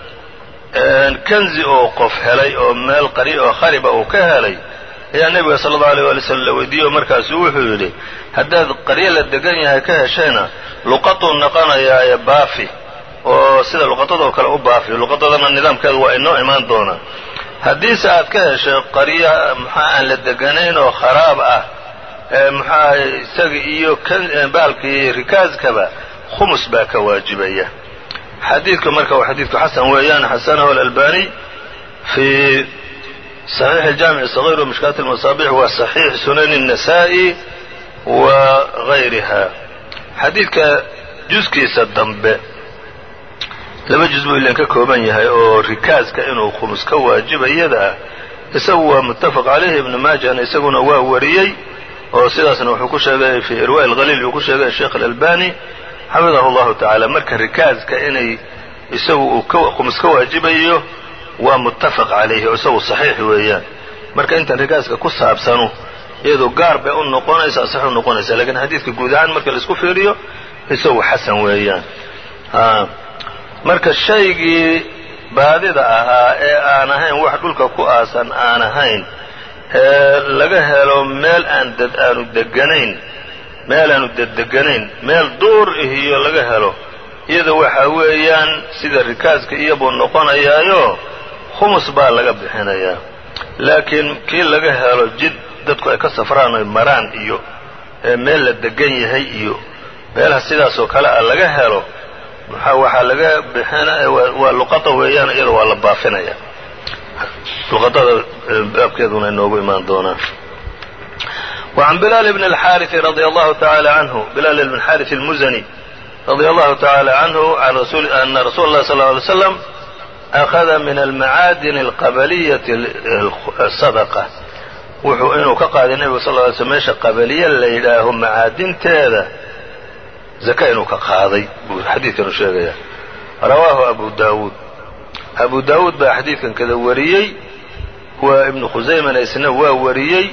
kanzi oo qof helay oo meel qari oo khariba uu ka helay ayaa nebiga sala allahu alيyه wali slm la weydiiye markaasuu wuxuu yidhi haddaad qaryo la degan yahay ka heshayna luqatuu noqonayaaye baafi oo sida luqatadoo kale u baafiyo luqatadana nidaamkeeda waa inoo imaan doonaa haddiise aad ka heshay qaryo maxaa aan la deganayn oo kharaab ah maxaa isaga iyo baalkii rikaaskaba khumus baa ka waajibaya xadiidku marka waa xadiidku xasan weeyaan xasanahu alalbani fii صaxiix الjaamiع الصغير ومishkaat الmaصاabix wa صaxiix sunan النasaaئي wa غayriha xadiidka juskiisa dambe laba juz buu ilan ka kooban yahay oo rikaaska inuu khumus ka waajibayada ah isagu waa muttafaq calayhi ibnu maajahna isaguna waa wariyey oo sidaasna wuxuu ku sheegay fii irwaa اlhaliil uu ku sheegay sheekh اlalbani xafidahu اllahu tacaala marka rikaaska inay isagu uu khumus ka waajibayo waa muttafaq calayhi oo isagu saxiix weeyaan marka intan rikaaska ku saabsanu iyadoo gaar bay u noqonaysaa sax u noqonaysaa lakiin xadiidka guud ahaan marka laisku fiiriyo isagu xasan weeyaan marka shaygii baadida ahaa ee aan ahayn wax dhulka ku aasan aan ahayn ee laga helo meel aan dad aanu deganayn meel aanu daddeganayn meel duur ihiyo laga helo iyada waxaa weeyaan sida rikaaska iyabuu noqonayaayo khumus baa laga bixinayaa laakiin kii laga helo jid dadku ay ka safraan oy maraan iyo meel la degan yahay iyo meelaha sidaasoo kale ah laga helo waxaa laga bixina waa luqata weeyaan iyada waa la baafinaya luqatada baabkeeduna inoogu imaan doonaa وعن بلال بن الحارث رضي الله تعالى عنه بلال بن الحارث المزني رضي الله تعالى عنه عن رسول أن رسول الله صلى الله عليه وسلم أخذ من المعادن القبلية الصدقة wuxuu inuu ka qaaday nebigu sal lla alay slm meesha qabaliya la yidhaaho macaadinteeda zaka inuu ka qaaday buu xadiidkanu sheegaya rawaahu abu daawuud abu daawuud baa xadiidkan kada wariyey waa ibnu khusaymana isna waa wariyey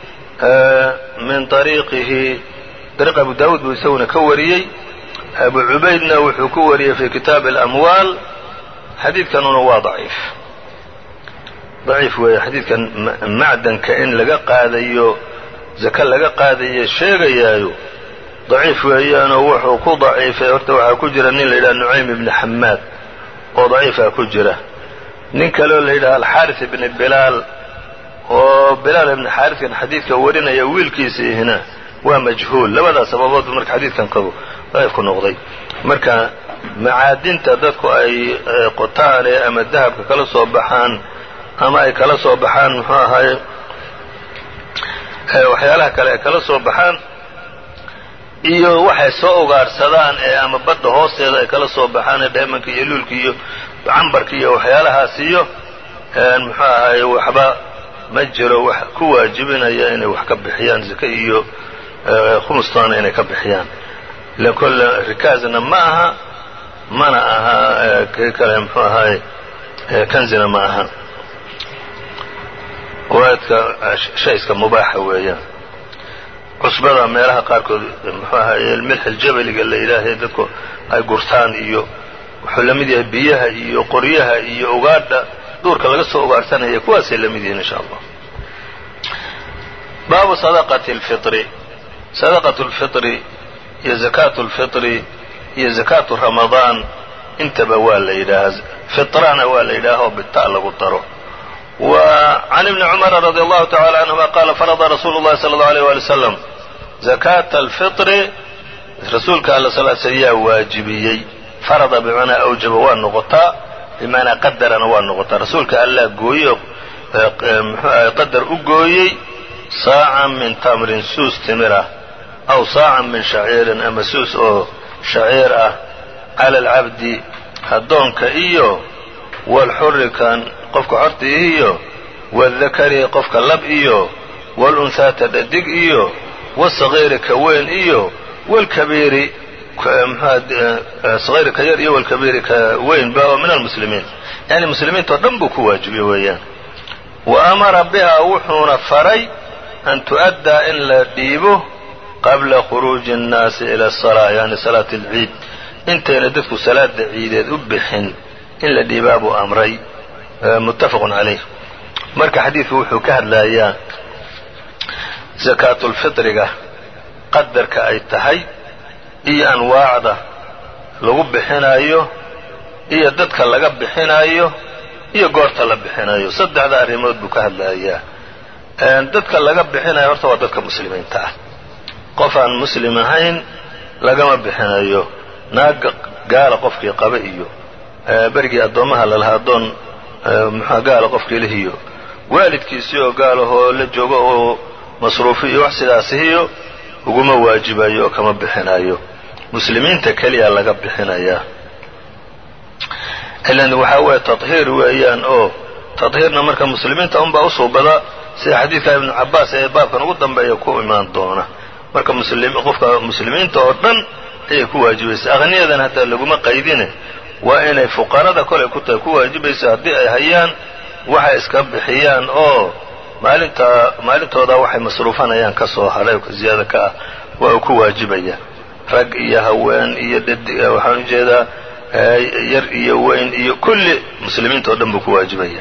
min ariiqihi ariiq abu daawuud buu isaguna ka wariyey abu cubaydna wuxuu ku wariyey fii kitaabi alamwaal xadiidkanuna waa daciif daciif weeye xadiidkan macdanka in laga qaadayo zaka laga qaadayo sheegayaayo daciif weeyaanoo wuxuu ku daciifay horta waxaa ku jira nin la yidhaha nucaym ibni xamaad oo daciifaa ku jira nin kaleo la yidhaha alxaaris ibni bilaal oo bilaal ibni xaariskan xadiidka warinaya wiilkiisiihina waa majhuul labadaas sababood marka xadiidkan kadu daciif ku noqday marka macaadinta dadku ay qotaan ee ama dahabka kala soo baxaan ama ay kala soo baxaan muxuu ahaye waxyaalaha kale ay kala soo baxaan iyo waxay soo ugaarsadaan ee ama badda hoosteeda ay kala soo baxaan ee dheemanka iyo luulka iyo cambarka iyo waxyaalahaas iyo muxuu ahaye waxba ma jiro wax ku waajibinaya inay wax ka bixiyaan zaka iyo khumustaana inay ka bixiyaan ila kolle rikaazna ma aha mana aha kii kale muxuu ahaye kanzina ma aha waadka shay iska mubaaxa weeyaan cusbada meelaha qaarkood muxuu ahaye milx aljabaliga la yidhaahay dadku ay gurtaan iyo wuxuu la mid yahay biyaha iyo qoryaha iyo ugaadha duurka laga soo ugaarsanaya kuwaasay la mid yihiin insha allah baabu sadaqati alfitri sadaqatu alfitri iyo zakaatu alfitri iyo zakaatu ramadaan intaba waa la yidhaahaa fitrana waa la yidhaaha oo bita lagu daro وعن ابن عمر رضي الله تعالى عنهما قال فرض رسول الله صلى الله عليه وآله وسلم زكاة الفطر rasuulka all sl yaa waajibiyey farada bimacnaa awjaba waa noqotaa bimaanaa qadarana waa noqotaa rasuulka allaa gooyo qadar u gooyey saacan min tamrin suus timir ah aw saacan min shaciirin ama suus oo shaciir ah cala alcabdi addoonka iyo wاlxuri kan qofka xorta iyo wاldakari qofka lab iyo wاlunhaata dhadig iyo wاsagiiri ka weyn iyo wاlkabiiri sagiiri ka yar iyo wاlkabiiri ka weyn ba oo min almuslimiin yani muslimiintao dhan buu ku waajibiye weeyaan wa amara biha wuxuuna faray an tu'addaa in la dhiibo qabla khuruuji الnaasi ila الsalaa yani salaati اlciid intayna dadku salaada ciideed u bixin in la dhiibaa buu amray muttafaqun calayh marka xadiidku wuxuu ka hadlayaa zakaatulfitriga qadarka ay tahay iyo anwaacda lagu bixinayo iyo dadka laga bixinayo iyo goorta la bixinayo saddexda arrimood buu ka hadlayaa dadka laga bixinayo horta waa dadka muslimiinta ah qof aan muslim ahayn lagama bixinayo naag gaala qofkii qaba iyo berigii addoommaha lalahaa addoon muxua gaala qofkii lihiyo waalidkiisii oo gaalahoo la joogo oo masruufi iyo wax sidaasihiyo uguma waajibayo oo kama bixinayo muslimiinta keliya laga bixinayaa ilan waxaa weeye tahiir weeyaan oo tahiirna marka muslimiinta unbaa u suubada sida xadiidka ibnu cabbaas ee baabkan ugu dambeeya ku imaan doona marka qofka muslimiinta oo dhan ayay ku waajibaysa aqniyadan hataa laguma qaydine waa inay fuqarada kolay ku tahay ku waajibaysa haddii ay hayaan waxay iska bixiyaan oo maalinta maalintooda waxay masruufanayaan ka soo hadhay oo ziyaada ka ah waa uu ku waajibaya rag iyo haween iyo dhadig waxaan ujeedaa yar iyo weyn iyo kulli muslimiinta oo dhan buu ku waajibaya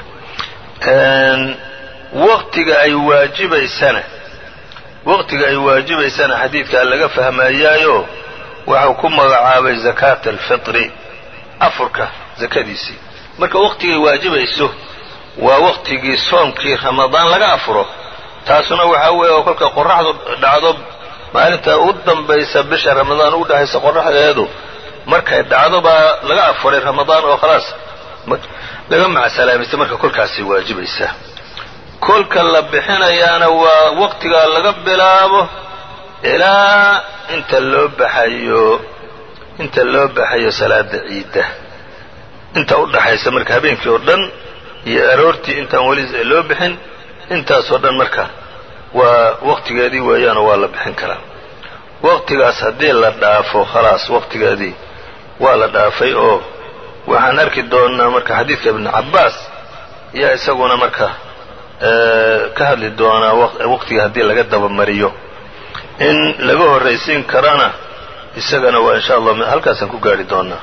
waqtiga ay waajibaysana waqtiga ay waajibaysana xadiidkaa laga fahmayaayo waxau ku magacaabay zakaat alfitri afurka zakadiisii marka waqtigay waajibayso waa waqtigii soomkii ramadaan laga afuro taasuna waxaa weeye oo kolka qoraxdu dhacdo maalinta ugu dambaysa bisha ramadaan ugu dhexaysa qoraxdeedu markay dhacdo baa laga afuray ramadaan oo khalaas laga macsalaamaystay marka kolkaasay waajibaysaa kolka la bixinayaana waa waqtigaa laga bilaabo ilaa inta loo baxayo inta loo baxayo salaada ciidda inta u dhaxaysa marka habeenkii oo dhan iyo aroortii intaan weli loo bixin intaasoo dhan marka waa waqtigeedii weeyaanoo waa la bixin karaa waqtigaas haddii la dhaafo khalaas waqtigeedii waa la dhaafay oo waxaan arki doonnaa marka xadiidka ibnu cabbaas yaa isaguna marka ka hadli doonaa waqtiga haddii laga dabamariyo in laga horraysiin karana isagana waa insha allah halkaasaan ku gaari doonaa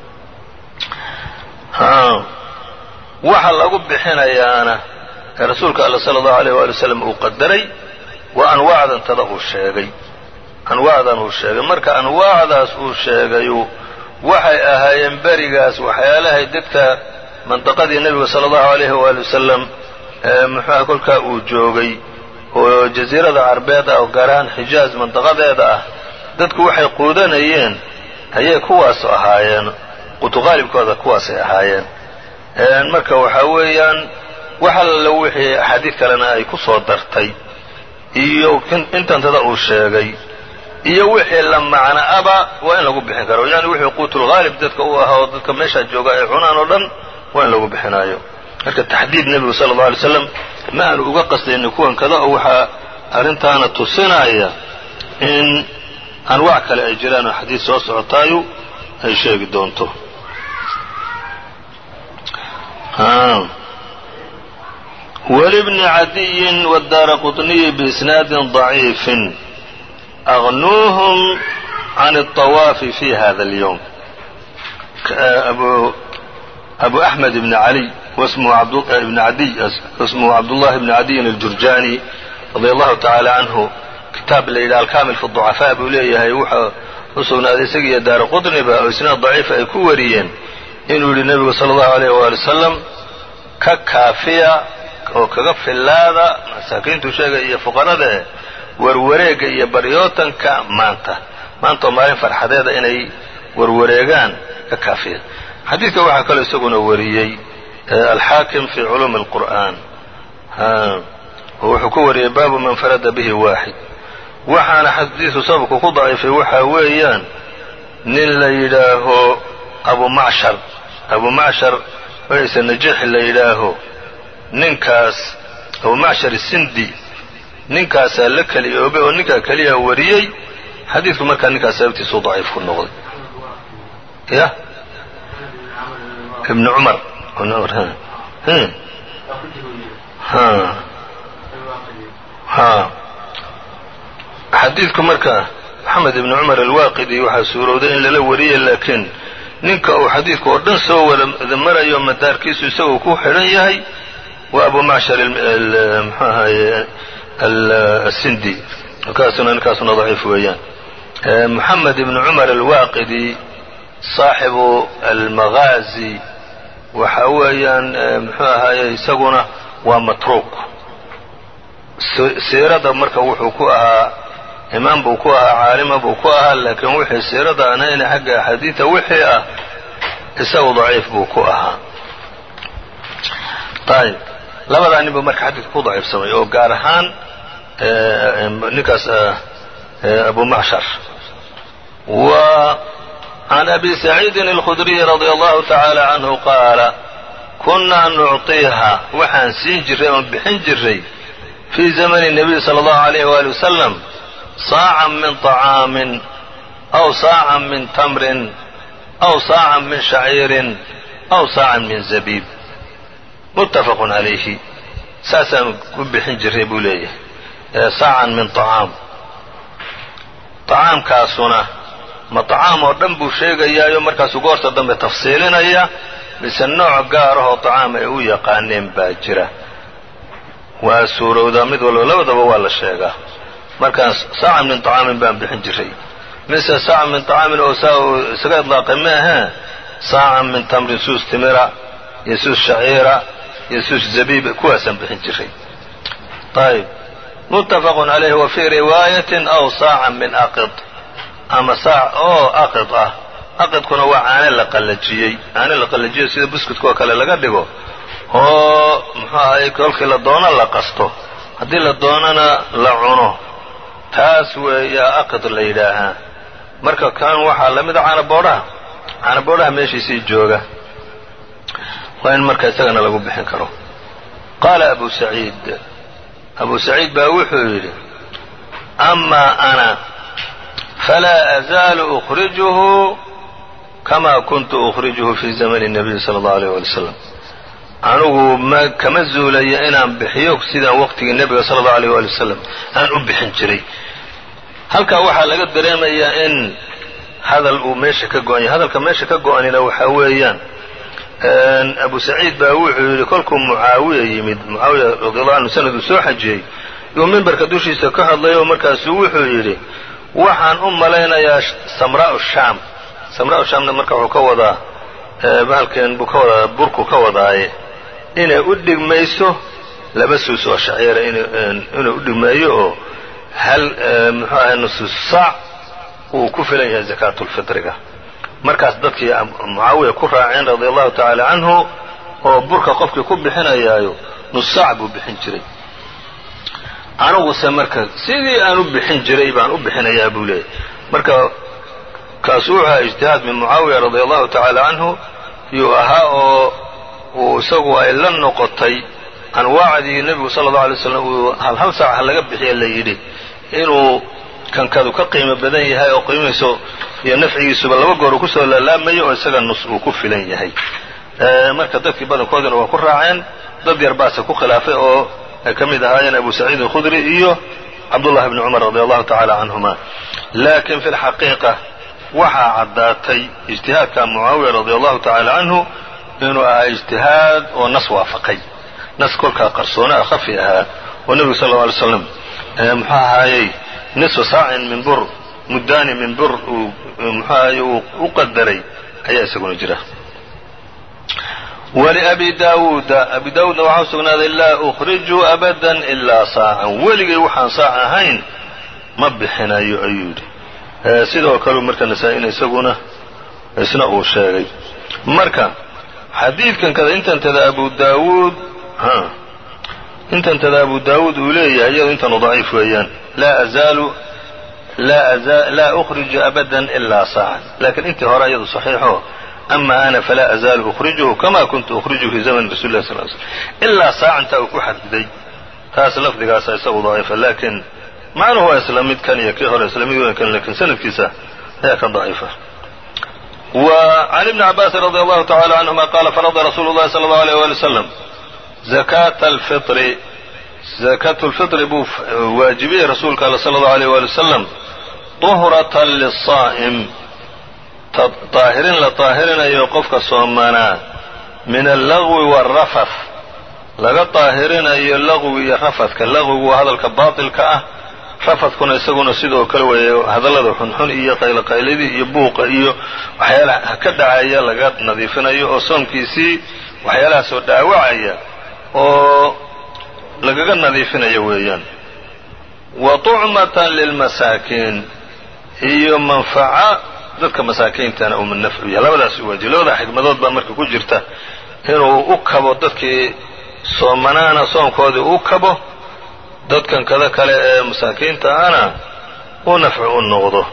waxa lagu bixinayaana ee rasuulka alla sala allahu alayh waali wasalam uu qadaray waa anwaacdan tada uu sheegay anwaacdan uu sheegay marka anwaacdaas uu sheegayu waxay ahaayeen berigaas waxyaalahay dadka mandaqadii nebiga sala allahu alayhi waali wasalam muxuuha kolkaa uu joogay oo jasiirada carbeed ah oo gaar ahaan xijaaz mandaqadeeda ah dadku waxay quudanayeen ayay kuwaas ahaayeen qutuqaalibkooda kuwaasay ahaayeen marka waxaa weeyaan wax alla wixii axaadiid kalena ay ku soo dartay iyo intantada uu sheegay iyo wixii la macno aba waa in lagu bixin karo yani wixii quutulghaalib dadka u ahaa oo dadka meeshaa jooga ay cunaan oo dhan waa in lagu bixinaayo marka taxdiid nebigu sala allau alay slam ma aanu uga qasdayni kuwan kada oo waxaa arrintaana tusinaya in anwaac kale ay jiraan oo xadiid soo socotaayu ay sheegi doonto walibni cadiyin wadaara quطniyi biisnaadin ضaciifin agnuuhum can الطawaafi fi hada اlyowm abu axmed ibn cali wasmuhu cabdullahi bni cadiyin aljurjani radia allahu tacaala canhu kitaab la yidhaha alkamil fi الضucafaa buu leeyahay wuxuu u sugnaaday isagiiyo daara quطniba oo isnaad daciifa ay ku wariyeen inuu yidhi nebigu sala allahu alayh waali wasalam ka kaafiya oo kaga fillaada masaakiintuu sheegay iyo fuqaradae warwareegga iyo baryootanka maanta maanta oo maalin farxadeeda inay warwareegaan ka kaafiya xadiidka waxaa kaloo isaguna wariyey alxaakim fii culuumi اlqur'aan oo wuxuu ku wariyey baabu man farada bihi waaxid waxaana xadiisu sababku ku daciifay waxaa weeyaan nin la yidhaaho abu macshar abu macshar waysa najiix la yidhaaho ninkaas abu macshar sindi ninkaasaa la keliyoobay oo ninkaa keliya wariyey xadiidku markaa ninkaas sababtiisu daciif ku noqday ya ibn cumar xadiidku marka maxamed ibn cumar alwaaqidi waxaa suurowday in lala wariyay laakiin ninka uu xadiidku oo dhan soo wada marayo madaarkiisu isagoo ku xidhan yahay waa abu macshar mxuu ahaye الsindi kaasuna ninkaasuna ضaciif weeyaan moxamed ibn cumar alwaaqidi صaaxibu almagaazi waxa weeyaan muxuu ahaaye isaguna waa matruuk siirada marka wuxuu ku ahaa imaam buu ku ahaa caalima buu ku ahaa laakiin wixii siirada anayna xagga axaadiida wixii ah isagu daciif buu ku ahaa ayb labadaa nin buu marka xadiidka ku daciifsamay oo gaar ahaan ninkaas abu macshar wa can abi saciidin alkhudriy radia allahu tacaala canhu qaala kunnaa nucطiiha waxaan siin jiray oon bixin jiray fii zamani الnabiy salى اllahu alayh wali wasalam saacan min طacaamin aw saacan min tamrin aw saacan min shaciirin aw saacan min zabiib muttafaqun calayhi saasaan ku bixin jiray buu leeyahay saacan min طacaam طacaamkaasuna ma طacaam oo dhan buu sheegayaayo markaasuu goorta dambe tafsiilinaya mise nooc gaar ahoo طacaam ay u yaqaaneen baa jira waa suurowdaa mid walba labadaba waa la sheegaa markaas saacan min طacaamin baan bixin jiray mise saacan min طacaamin oo saa uu isaga idlaaqay ma ahee saacan min tamrin suus timira iyo suus shaciira iyo suus zabiib kuwaasaan bixin jiray ayb muttafaqun calayhi wa fii riwaayatin aw saacan min aqid ama saac oo aqid ah aqidkuna waa caane la qallajiyey caane la qallajiyey sida buskudka oo kale laga dhigo oo muxuu ahaye kolkii la doono la qasto haddii la doonana la cuno taas weeyaa aqid la yidhaahaa marka kan waxaa la mida caanaboodhaha caanaboodhaha meeshiisii jooga waa in marka isagana lagu bixin karo qaala abu saciid abu saciid baa wuxuu yidhi amaa ana falaa azaalu ukhrijuhu kama kuntu ukhrijuhu fii zamani الnabiy salى اllahu alيyh wali wslam anugu ma kama zuulaya inaan bixiyo sidaan waqtigii nebiga sala allahu alayh waali wasalam aan u bixin jiray halkaa waxaa laga dareemayaa in hadal uu meesha ka go-an yahay hadalka meesha ka go-anina waxaa weeyaan abu saciid baa wuxuu yidhi kolkuu mucaawiya yimid mucaawiya radiallahu anhu sanaduu soo xajiyey yuu mimbarka dushiisa ka hadlay oo markaasuu wuxuu yidhi waxaan u malaynayaa samraa'u shaam samraa'u shaamna marka wuxuu ka wadaa bahalkeen buu ka wadaa burku ka wadaaye inay u dhigmayso laba suus oo shaciira inuu u dhigmeeyo oo hal muxuu ahay nusu saac uu ku filan yahay zakaatulfitriga markaas dadkii mucaawiya ku raaceen radia allahu tacaala canhu oo burka qofkii ku bixinayaayo nus saac buu bixin jiray aniguse marka sidii aan u bixin jiray baan u bixinayaa buu leeyahy marka kaasu wuxuu ahaa ijtihaad min mucaawiya radia allahu tacaala canhu yuu ahaa oo uu isagu ay la noqotay anwaacdii nebigu sala allahu alay slam uu hal hal saac ha laga bixiya la yidhi inuu kankadu ka qiimo badan yahay oo qiimihiisu iyo nafcigiisuba laba goor uu kusoo laalaamayo oo isaga nus uu ku filan yahay marka dadkii badankoodina waa ku raaceen dad yar baase ku khilaafay oo ay ka mid ahaayeen abu saciid alkhudri iyo cabdullahi bni cumar radi allahu tacaala canhuma laakiin fi lxaqiiqa waxaa caddaatay ijtihaadka mucaawiya radi allahu tacaala canhu inuu ahaa ijtihaad oo nas waafaqay nas kolkaa qarsoonaha khafi ahaa oo nebigu sal lla alay slam muxuu ahaayey nisfa saacin min bur muddaani min bur uu muxuu ahaye uu u qadaray ayaa isaguna jira waliabi daawuuda abi daawuudna waxaa u sugnaaday laa ukhriju abadan ilaa saacan weligay waxaan saac ahayn ma bixinayo ayuu yidhi sidoo kaleu marka nasaa-ina isaguna isna uu sheegay marka xadiidkan kada intantada abu daawuud intantada abu daawuud uu leeyahay iyado intanu daciif weeyaan laa azaalu laa ukhriju abadan ilaa saacan laakiin intii hore iyadu saxiixo ama ana falaa azaalu ukhrijuhu kama kuntu ukhrijuhu fi zamani rasuli lah sal l slm ilaa saacantaa uu ku xaddiday taas lafdigaasa isagu daciifa laakiin macnuhu waa isla mid kan iyo kii hore isla mid weyn kan lakiin sanadkiisa ayaa ka daciifa. وعن ابن عباس رضي الله تعالى عنهما قال فرض رسول الله صلى الله عليه وآله وسلم زكاة الفطر زكاة الفطر buu waajibiyey rasuulka all صلى الله عليه وآله وسلم طهرة للصائم طaahirin la طaahirinayo qofka soomanaa min اللغو والرفث laga طaahirinayo lغwi iyo rafadka. lغwigu waa hadalka baaطilka ah, rafadkuna isaguna sidoo kale weeye hadallada xunxun iyo qayloqayladii iyo buuqa iyo waxyaalaha ka dhacaya laga nadiifinayo oo soomkiisii waxyaalahaasoo dhaawacaya oo lagaga nadiifinayo weeyaan. wa طucmatan lilmasaakiin iyo manfaca dadka masaakiintana uu nafcu yahay. labadaas waajiy labada xikmadood baa marka ku jirta inuu u kabo dadkii soomanaana soomkoodii u kabo, dadkan kada kale ee masaakiinta ahna u nafcu u noqdo.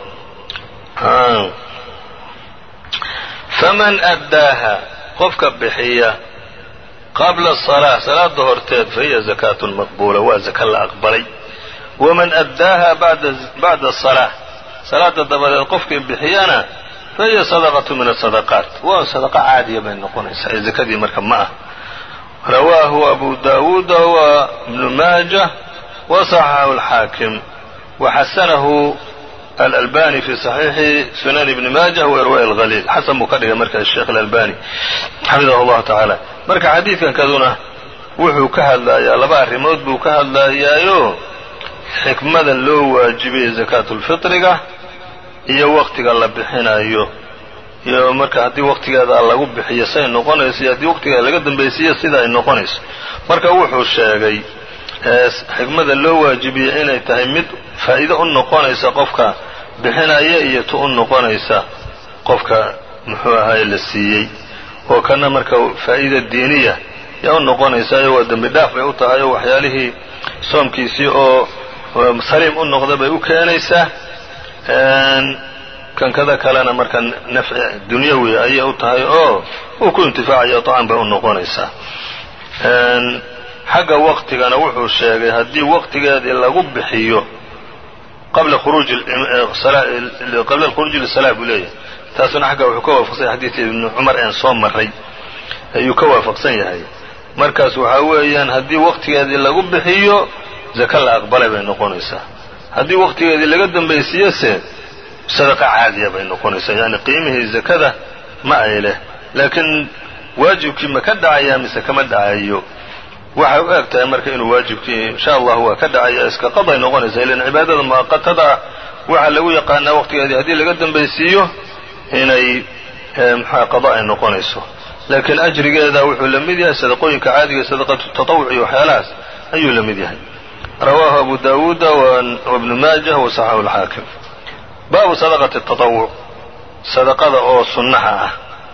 faman addaaha qofka bixiya qabla asalaa salaada horteed fahiya zakaatun maqbuula waa zaka la aqbalay. waman addaaha bacda asalaa salaada dabadeed qofkii bixiyana fahiya sadaqatu min asadaqaat waa sadaqa caadiya bay noqonaysaa ee zakadii marka ma ah. rawaahu abu daawuuda wa ibnu maajah وصححه الحاakم وxasنه الألباني في صحيiح سنن بن ماجه وإrواء الغليل. xaسن buu ka dhigay marka الشheikh الألباني xaفiظه الله taعالى. marka xadiidkan kaduna wuxuu ka hadlayaa laba arrimood buu ka hadlayaayo xikmada loo waajibiyey زakaaة الفiطriga iyo waqtiga la bixinayo iyo marka haddii waqtigeeda lagu bixiyo say noqonayso iyo haddii waqtigeeda laga dambaysiiyo sida ay noqonayso. marka wuxuu sheegay xikmada loo waajibiyey inay tahay mid faa'iido u noqonaysa qofka bixinaya iyo tu u noqonaysa qofka muxuu ahaye la siiyey, oo kana marka faa'iida diiniya yaa u noqonaysayo waa dembi dhaaf bay u tahay oo waxyaalihii soomkiisii oo saliim u noqda bay u keenaysaa. kan kada kalena marka nafci dunyawi ayay u tahay oo uu ku intifaacayo طacam bay u noqonaysaa. xagga waqtigana wuxuu sheegay haddii waqtigeedii lagu bixiyo qabla alkhuruuji lisalaa buu leeyahay. taasuna xagga wuxuu ka waafaqsan yahay xadiidkii ibnu cumar een soo maray ayuu ka waafaqsan yahay. markaas waxaa weeyaan haddii waqtigeedii lagu bixiyo zaka la aqbalay bay noqonaysaa. haddii waqtigeedii laga dambaysiiyose sadaqa caadiya bay noqonaysaa, yani qiimihii zakada ma ay leh. laakiin waajibkii ma ka dhacayaa mise kama dhacayo? waxay u eg tahay marka inuu waajibkii insha allah waa ka dhacaya iska qaday noqonaysa. ilan cibaadada muaqatada waxaa lagu yaqaanaa waqtigeedii haddii laga dambaysiiyo inay mxua qada ay noqonayso, laakiin ajrigeeda wuxuu la mid yahay sadaqooyinka caadiga sadaqatu tatawuc iyo waxyaalahaas ayuu la mid yahay. rawaahu abu daawuuda wabnu maajah wasaxahu alxaakim. baabu sadaqati tatawuc sadaqada oo sunnaha ah.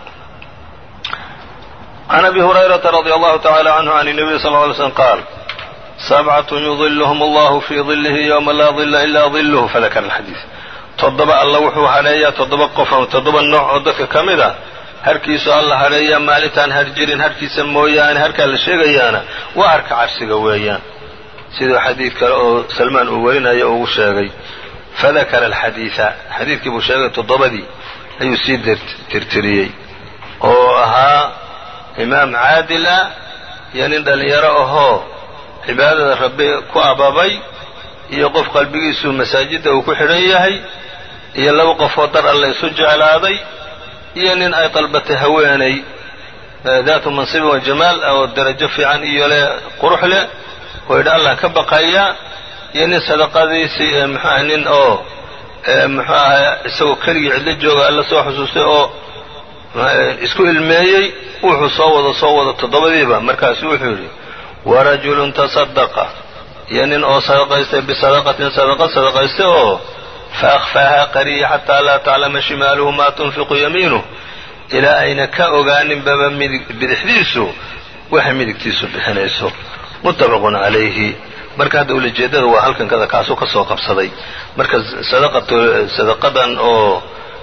عن أبي هريرة رضي الله تعالى عنه عن النبي صلى الله عليه وسلم قال سبعة يظلهم الله في ظله يوم لا ظل إلا ظله فذكر الحديث. toddoba alla wuxuu hareeyaa toddoba qof ama toddoba nooc oo dadka ka mid a harkiisu alla hareeya maalintaan har jirin harkiisa mooyaane harkaa la sheegayaana waa harka carsiga weeyaan, siduu xadiid kale oo salmaan uu warinayo ugu sheegay. fadakara alxadiida xadiidkii buu sheegay toddobadii ayuu sii tirtiriyey oo ahaa imaam caadil ah iyo nin dhallinyaro ahoo cibaadada rabbi ku ababay iyo qof qalbigiisu masaajidda uu ku xidhan yahay iyo laba qofoo dar alle isu jeclaaday iyo nin ay qalbatay haweenay daatu mansibin wa jamaal oo darajo fiican iyo leh qurux leh oo yidhi allah ka baqaya iyo nin sadaqadiisii muxuu ah nin oo muxuu aha isagoo keligii cidlo jooga alla soo xusuustay oo isku ilmeeyey wuxuu soo wado soo wado toddobadiiba. markaasu wuxuu yidhi warajulun tasadaqa iyo nin oo sadaqaystay bisadaqatin sadaqa sadaqaystay oo faakfaaha qariya xataa laa taclama shimaaluhu maa tunfiqu yamiinuh ilaa ayna ka ogaaninbaba bidixdiisu waxay midigtiisu bixinayso. muttafaqun calayhi. marka hadda ulajeedada waa halkan kada kaasuu ka soo qabsaday. marka sadaqadan oo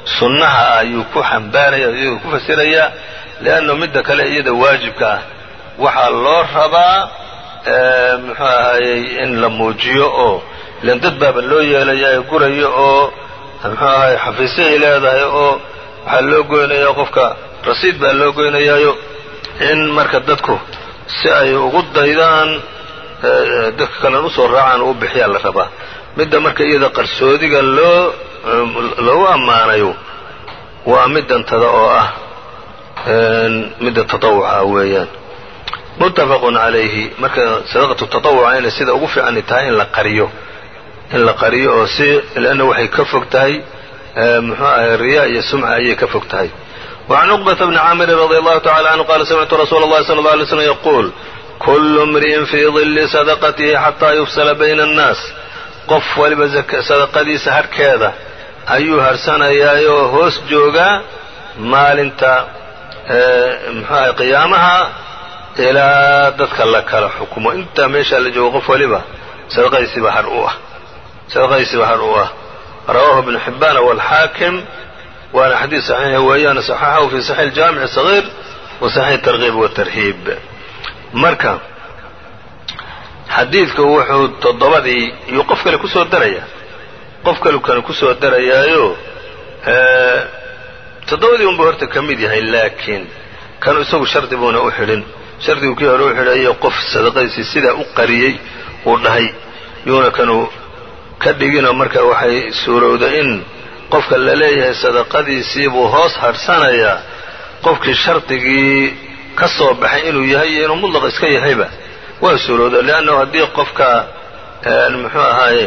sunnaha ayuu ku xambaaraya iyadoo ku fasirayaa leanno midda kale iyada waajibka ah waxaa loo rabaa muxuu ahayey in la muujiyo oo ilan dad baaba loo yeelaya ee gurayo oo muxuu ahaye xafiisyahay leedahay oo waxaa loo goynayaa qofka rasiid baa loo goynayaayo in marka dadku si ay ugu daydaan dadka kalena usoo raacaan u bixiyaa la rabaa midda marka iyada qarsoodiga loo loogu ammaanayo waa middantada oo ah midda tatawuca weeyaan muttafaqun calayhi marka sadaqatu tatawuca inay sida ugu fiican tahay in la qariyo in la qariyo oo si lanna waxay ka fog tahay muxuu ahay riyaa iyo sumca ayay ka fog tahay وعن عقبة بن عامر رضي الله تعالى عنه قال سمعت رسول الله صلى الله عليه وسلم يقول كل امرئ في ظل صدقته حتى يفصل بين الناس qof waliba sadaqadiisa harkeeda ayuu harsanayaayo hoos jooga maalinta muxuu ahay qiyaamaha ilaa dadka la kala xukumo inta meesha la joogo qof waliba sadaqadiisiba har u ah sadaqadiisiba har u ah rawahu ibn Hibban wal-Hakim waana xadiis saxiix weeyaan saxaxahu fi sahih al-Jami' as-Saghir wa sahih at-Targhib wa at-Tarhib marka xadiidku wuxuu toddobadii iyo qof kale ku soo daraya qof kale kan ku soo darayaayo ee toddobadii unba horta ka mid yahay laakiin kan isagu shardi buuna u xidhin shardigu kii hore u xidhayo qof sadaqadiisii sidaa u qariyey uu dhahay yuuna kanu ka dhigino marka waxay suurowda in qofka la leeyahay sadaqadiisii buu hoos hadhsanayaa qofkii shardigii ka soo baxay inuu yahay iyo inuu mutlaq iska yahayba waa suurooda leannahu haddii qofka muxuu ahaaye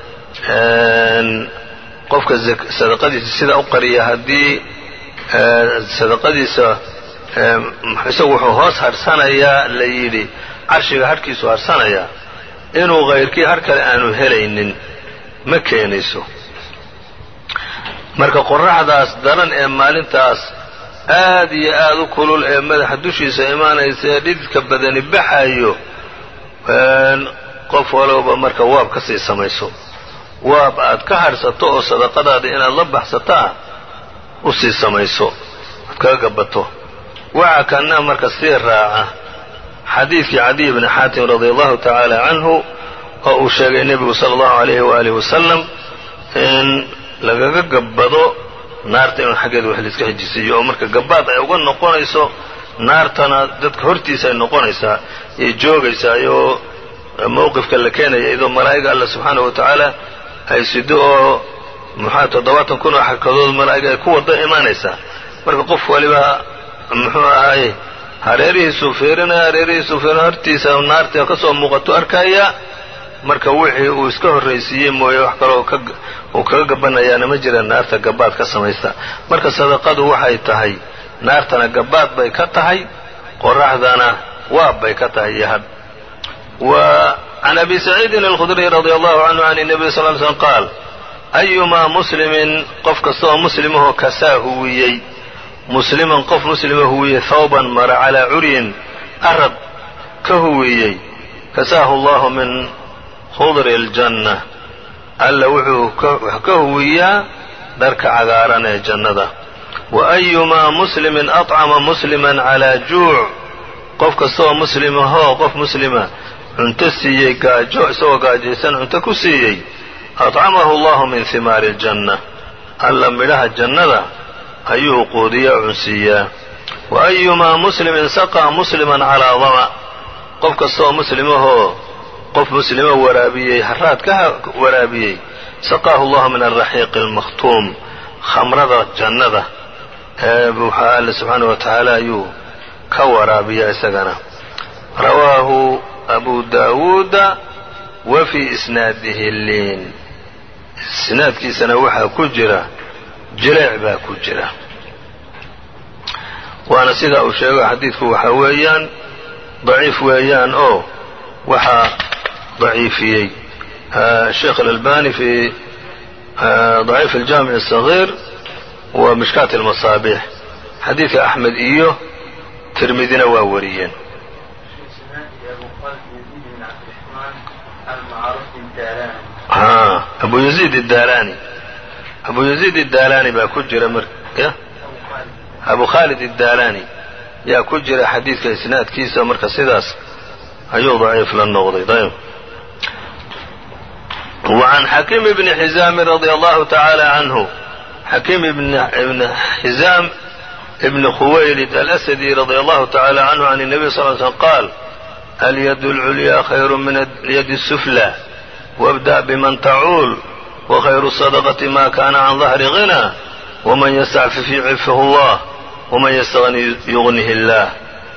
qofka sadaqadiisa sidaa u qariya haddii sadaqadiisa isagu wuxuu hoos hadhsanayaa la yidhi carshiga harhkiisu hadhsanayaa inuu kayrkii har kale aanu helaynin ma keenayso marka qoraxdaas daran ee maalintaas aad iyo aad u kulul ee madaxa dushiisa imaanaysa ee dhididka badani baxayo qof walowba marka waab ka sii samayso waab aad ka hadhsato oo sadaqadaada inaad la baxsataa u sii samayso aad kaga gabato waxaa kana marka sii raaca xadiidkii Cadiy bni Xaatim radi allahu tacaala canhu oo uu sheegay nebigu sala allahu alayhi waalihi wasalam in lagaga gabbado naarta in xaggeeda wax laiska xijisiiyo oo marka gabbaad ay uga noqonayso naartana dadka hortiisa ay noqonaysaa iyo joogaysaa iyo mowqifka la keenaya iyadoo malaa'iga alla subxaanahu wa tacaala ay sido oo muxaa toddobaatan kun oo xarkadood malaa'iga ay ku wada imaanaysaa marka qof waliba muxuu ahaye hareerihiisuu fiirinaya hareerihiisuu fiirinaya hortiisa naarta ka soo muuqato arkaya marka wixii uu iska horraysiiyey mooye wax kaloo uu kaga gabbanayaana ma jira naarta gabbaad ka samaysta marka sadaqadu waxay tahay naartana gabbaad bay ka tahay qoraxdana waab bay ka tahay iyo hadh wa can abi saciidin alkhudriy radia allahu canhu can الnabiy sal ly slm qaal ayumaa muslimin qof kasta oo muslimahoo kasaa huwiyey musliman qof muslima huwiyey thawban mara calaa curyin arad ka huwiyey kasaahu allahu min khudri aljanna alla wuxuu ka huwiyaa dharka cagaaran ee jannada wa ayumaa muslimin acama musliman calaa juuc qof kastaoo muslimahoo qof muslima cunto siiyey gaajo isagoo gaajaysan cunto ku siiyey acamahu allahu min himaari aljanna alla midhaha jannada ayuu quudiyaa cunsiiyaa wa ayumaa muslimin saqaa musliman calaa dama qof kastaoo muslimahoo qof muslima waraabiyey haraad ka waraabiyey saqaahu allahu min alraxiiqi almakhtuum khamrada jannada ee waxaa alle subxaanahu wa tacaala ayuu ka waraabiyaa isagana rawaahu abu daawuuda wa fii isnaadihi liin isnaadkiisana waxaa ku jira jileec baa ku jira waana sidaa uu sheego xadiidku waxaa weeyaan daciif weeyaan oo waxaa ضعيفiyey الشheikh الألباني في ضعيف الجامع الصغير ومشكاة المصابيح xadiidka أحmed iyo تirmidina waa wariyeen أبو يزيد الداراني abu yaziid الdalani baa ku jira mar abu khalid الdalani yaa ku jira xadiidka isnaadkiisa marka sidaas ayuu daciif la noqday ayb وعن حكيم بن حزام رضي الله تعالى عنه حكيم بن حزام ابن خويلد الأسدي رضي الله تعالى عنه عن النبي صلى الله عليه وسلم قال اليد العليا خير من اليد السفلى وابدأ بمن تعول وخير الصدقة ما كان عن ظهر غنى ومن يستعفف يعفه الله ومن يستغني يغنه الله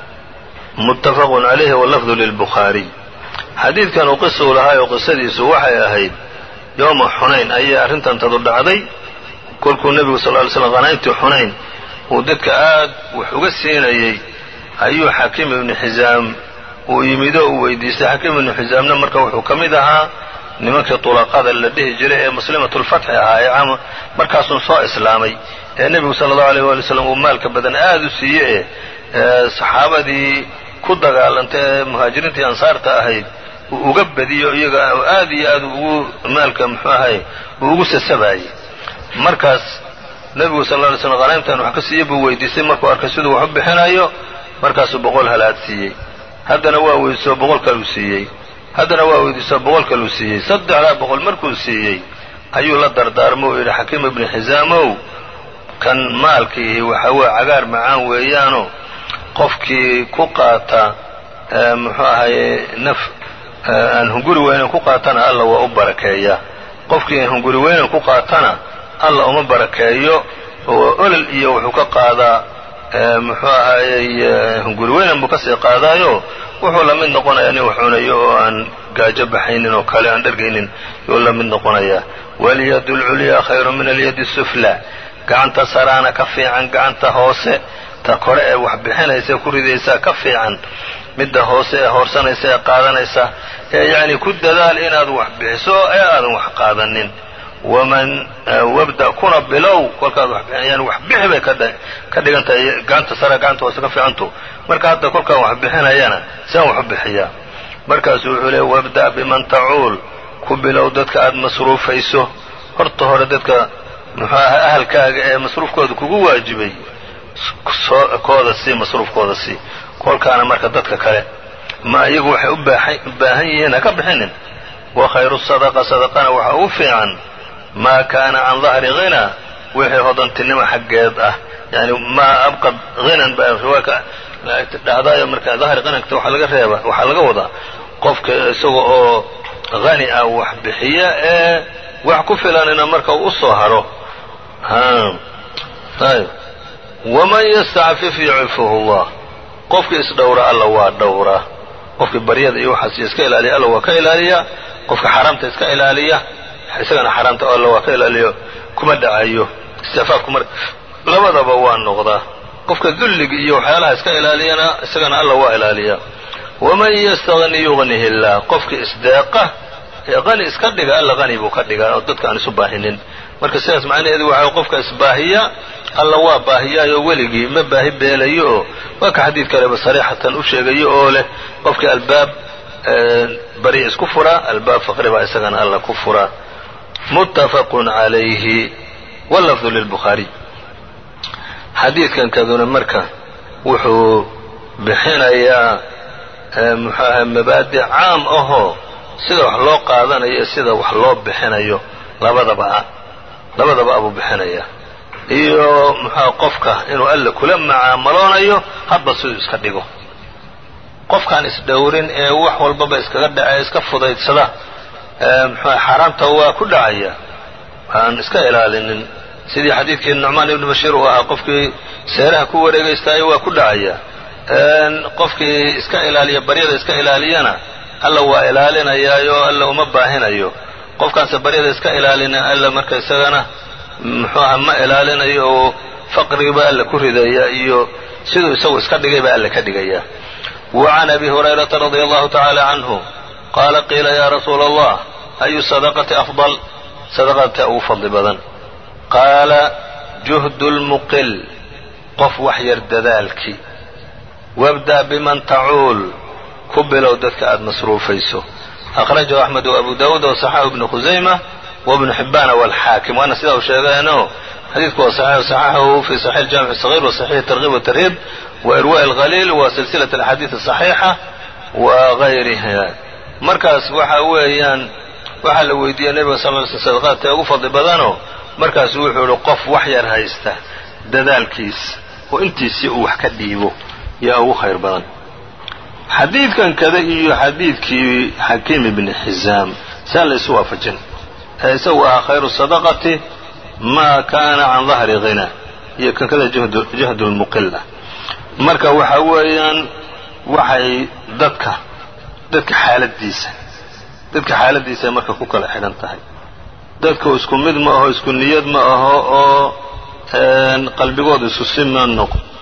متفق عليه واللفظ للبخاري xadiidkan uu qisa u lahaa oo qisadiisu waxay ahayd yowma xunayn ayay arrintan tadu dhacday kolkuu nebigu sal ly slam qanayntii xunayn uu dadka aad wax uga siinayey ayuu xakiim ibnu xisaam uu yimid oo uu weydiistay. xakiim ibnu xisaamna marka wuxuu ka mid ahaa nimankii tulaqada la dhihi jiray ee muslimatulfatxi ahaa ee markaasuu soo islaamay ee nebigu sala allahu alayh waali wasalam uu maalka badan aad u siiye ee saxaabadii ku dagaalantay ee muhaajiriintii ansaarta ahayd uu uga badiyo iyaga aad iyo aad ugu maalka muxuu ahay uu ugu sasabayey. markaas nebigu sal lla alay slam qanaymtan wax ka siiyey buu weydiistay markuu arkay siduu wax u bixinayo markaasuu boqol halaad siiyey. haddana waa weydiisoo boqol kaluu siiyey. haddana waa weydiisoo boqol kaluu siiyey. saddexdaa boqol markuu siiyey ayuu la dardaarmo uu yidhi xakiim ibni xisaamow kan maalkiihi waxa weye cagaar macaan weeyaano qofkii ku qaata muxuu ahaye naf aan hunguri weynan ku qaatana alla waa u barakeeyaa. qofkii aan hunguri weynan ku qaatana alla uma barakeeyo oo olol iyo wuxuu ka qaadaa muxuu ahaayey hunguri weynan buu kasii qaadaayo wuxuu la mid noqonayaa nin wax cunayo oo aan gaajo baxaynin oo kale aan dhargaynin yuu la mid noqonayaa. walyadu lculyaa khayru min alyadi sufla gacanta saraana ka fiican gacanta hoose ta kore ee wax bixinaysa ku ridaysaa ka fiican midda hoose ee hoorsanaysa ee qaadanaysa ee yacni ku dadaal inaad wax bixiso ee aadan wax qaadanin. waman wabda kuna bilow kolkaad wax yani wax bixi bay ka dhigan tahay gacanta sare gacanta hoose ka fiicantu. marka hadda kolkaan wax bixinayana saan wax u bixiyaa. markaasuu wuxuu leey wabda biman tacuul ku bilow dadka aad masruufayso. horta hore dadka muxuu ahaa ahalkaaga ee masruufkooda kugu waajibay kooda sii masruufkooda sii. kolkaana marka dadka kale ma iyagu waxay u baahan yihiin ha ka bixinin. wa khayru sadaqa sadaqana waxa ugu fiican maa kaana can dahri hina wixii hodantinimo xaggeed ah yani maa abqad hinan baa riwaaka dhacdaayo marka dahri hinanka waxaa laga reeba waxaa laga wadaa qofka isaga oo hani ah wax bixiya ee wax ku filanina marka uu u soo haro. ayb waman yastacfif yucfihu allah qofkii isdhowra alla waa dhowraa. qofkii baryada iyo waxaas iska ilaaliya alla waa ka ilaaliya. qofka xaaraamta iska ilaaliya isagana xaaraamta alla waa ka ilaaliyo kuma dhacayo. istifaafku mar labadaba waa noqdaa. qofka dulliga iyo waxyaalaha iska ilaaliyana isagana alla waa ilaaliya. waman yastagni yugnihi illah qofkii isdeeqa ee qani iska dhiga alla qani buu ka dhigaa oo dadka aan isu baahinin. marka sidaas macnaheedu waxa qofka isbaahiya alla waa baahiyaayo weligii ma baahi beelayo oo waa ka xadiid kaleba sariixatan u sheegayo oo leh qofkii albaab bari isku fura albaab faqri baa isagana alla ku fura. muttafaqun calayhi wallafdu lilbukhaariy. xadiidkan kaduna marka wuxuu bixinayaa muxuu ahaa mabaadi caam ahoo sida wax loo qaadanayo sida wax loo bixinayo labadaba labadaba abuu bixinaya iyo muxuu qofka inuu alla kula macaamaloonayo hadba siduu iska dhigo. qofkaan isdhowrin ee wax walbaba iskaga dhaca iska fudaydsada muxuu xaaraamta waa ku dhacaya aan iska ilaalinin. sidii xadiidkii nucmaan ibnu bashiir uu ahaa qofkii seeraha ku wareegaystaayo waa ku dhacaya. qofkii iska ilaaliya baryada iska ilaaliyana alla waa ilaalinayaayo alla uma baahinayo. qofkaanse baryada iska ilaalina alla marka isagana muxuu aha ma ilaalinayo oo faqrigiiba alla ku ridaya iyo siduu isagu iska dhigay baa alla ka dhigaya. وعن أبي هريرة رضي الله تعالى عنه قال قيل يا رسول الله أي الصدقة أفضل صدقة أو فضل بدن قال جهد المقل qof wax yar dadaalkii wabda biman tacuul ku bilow dadka aad masruufayso. akhrajahu axmed وabu daawuud وصaxaahu ibnu khusayma وابن حبان والحاكم وأنا سيده شيغانه حديثك صحيح صححه في صحيح الجامع الصغير وصحيح الترغيب والترهيب وإرواء الغليل وسلسلة الأحاديث الصحيحة وغيرها. markaas waxa weeyaan waxa la weydiiyay nabiga sallallahu alayhi wasallam sadaqada ugu fadli badano markaas wuxuu yiri qof wax yar haysta dadaalkiis oo intiisi uu wax ka dhiibo yaa ugu khayr badan. xadiidkan kada iyo xadiidkii Hakim ibn Hizam sal isu waafajin haysa waa khayru sadaqati ma kana an dhahri ghina iyo kan kada jahdu jahdu al-muqilla. marka waxa weeyaan waxay dadka dadka xaaladiisa dadka xaaladiisa marka ku kala xiran tahay dadka isku mid ma aho isku niyad ma aho oo qalbigooda isu siman noqo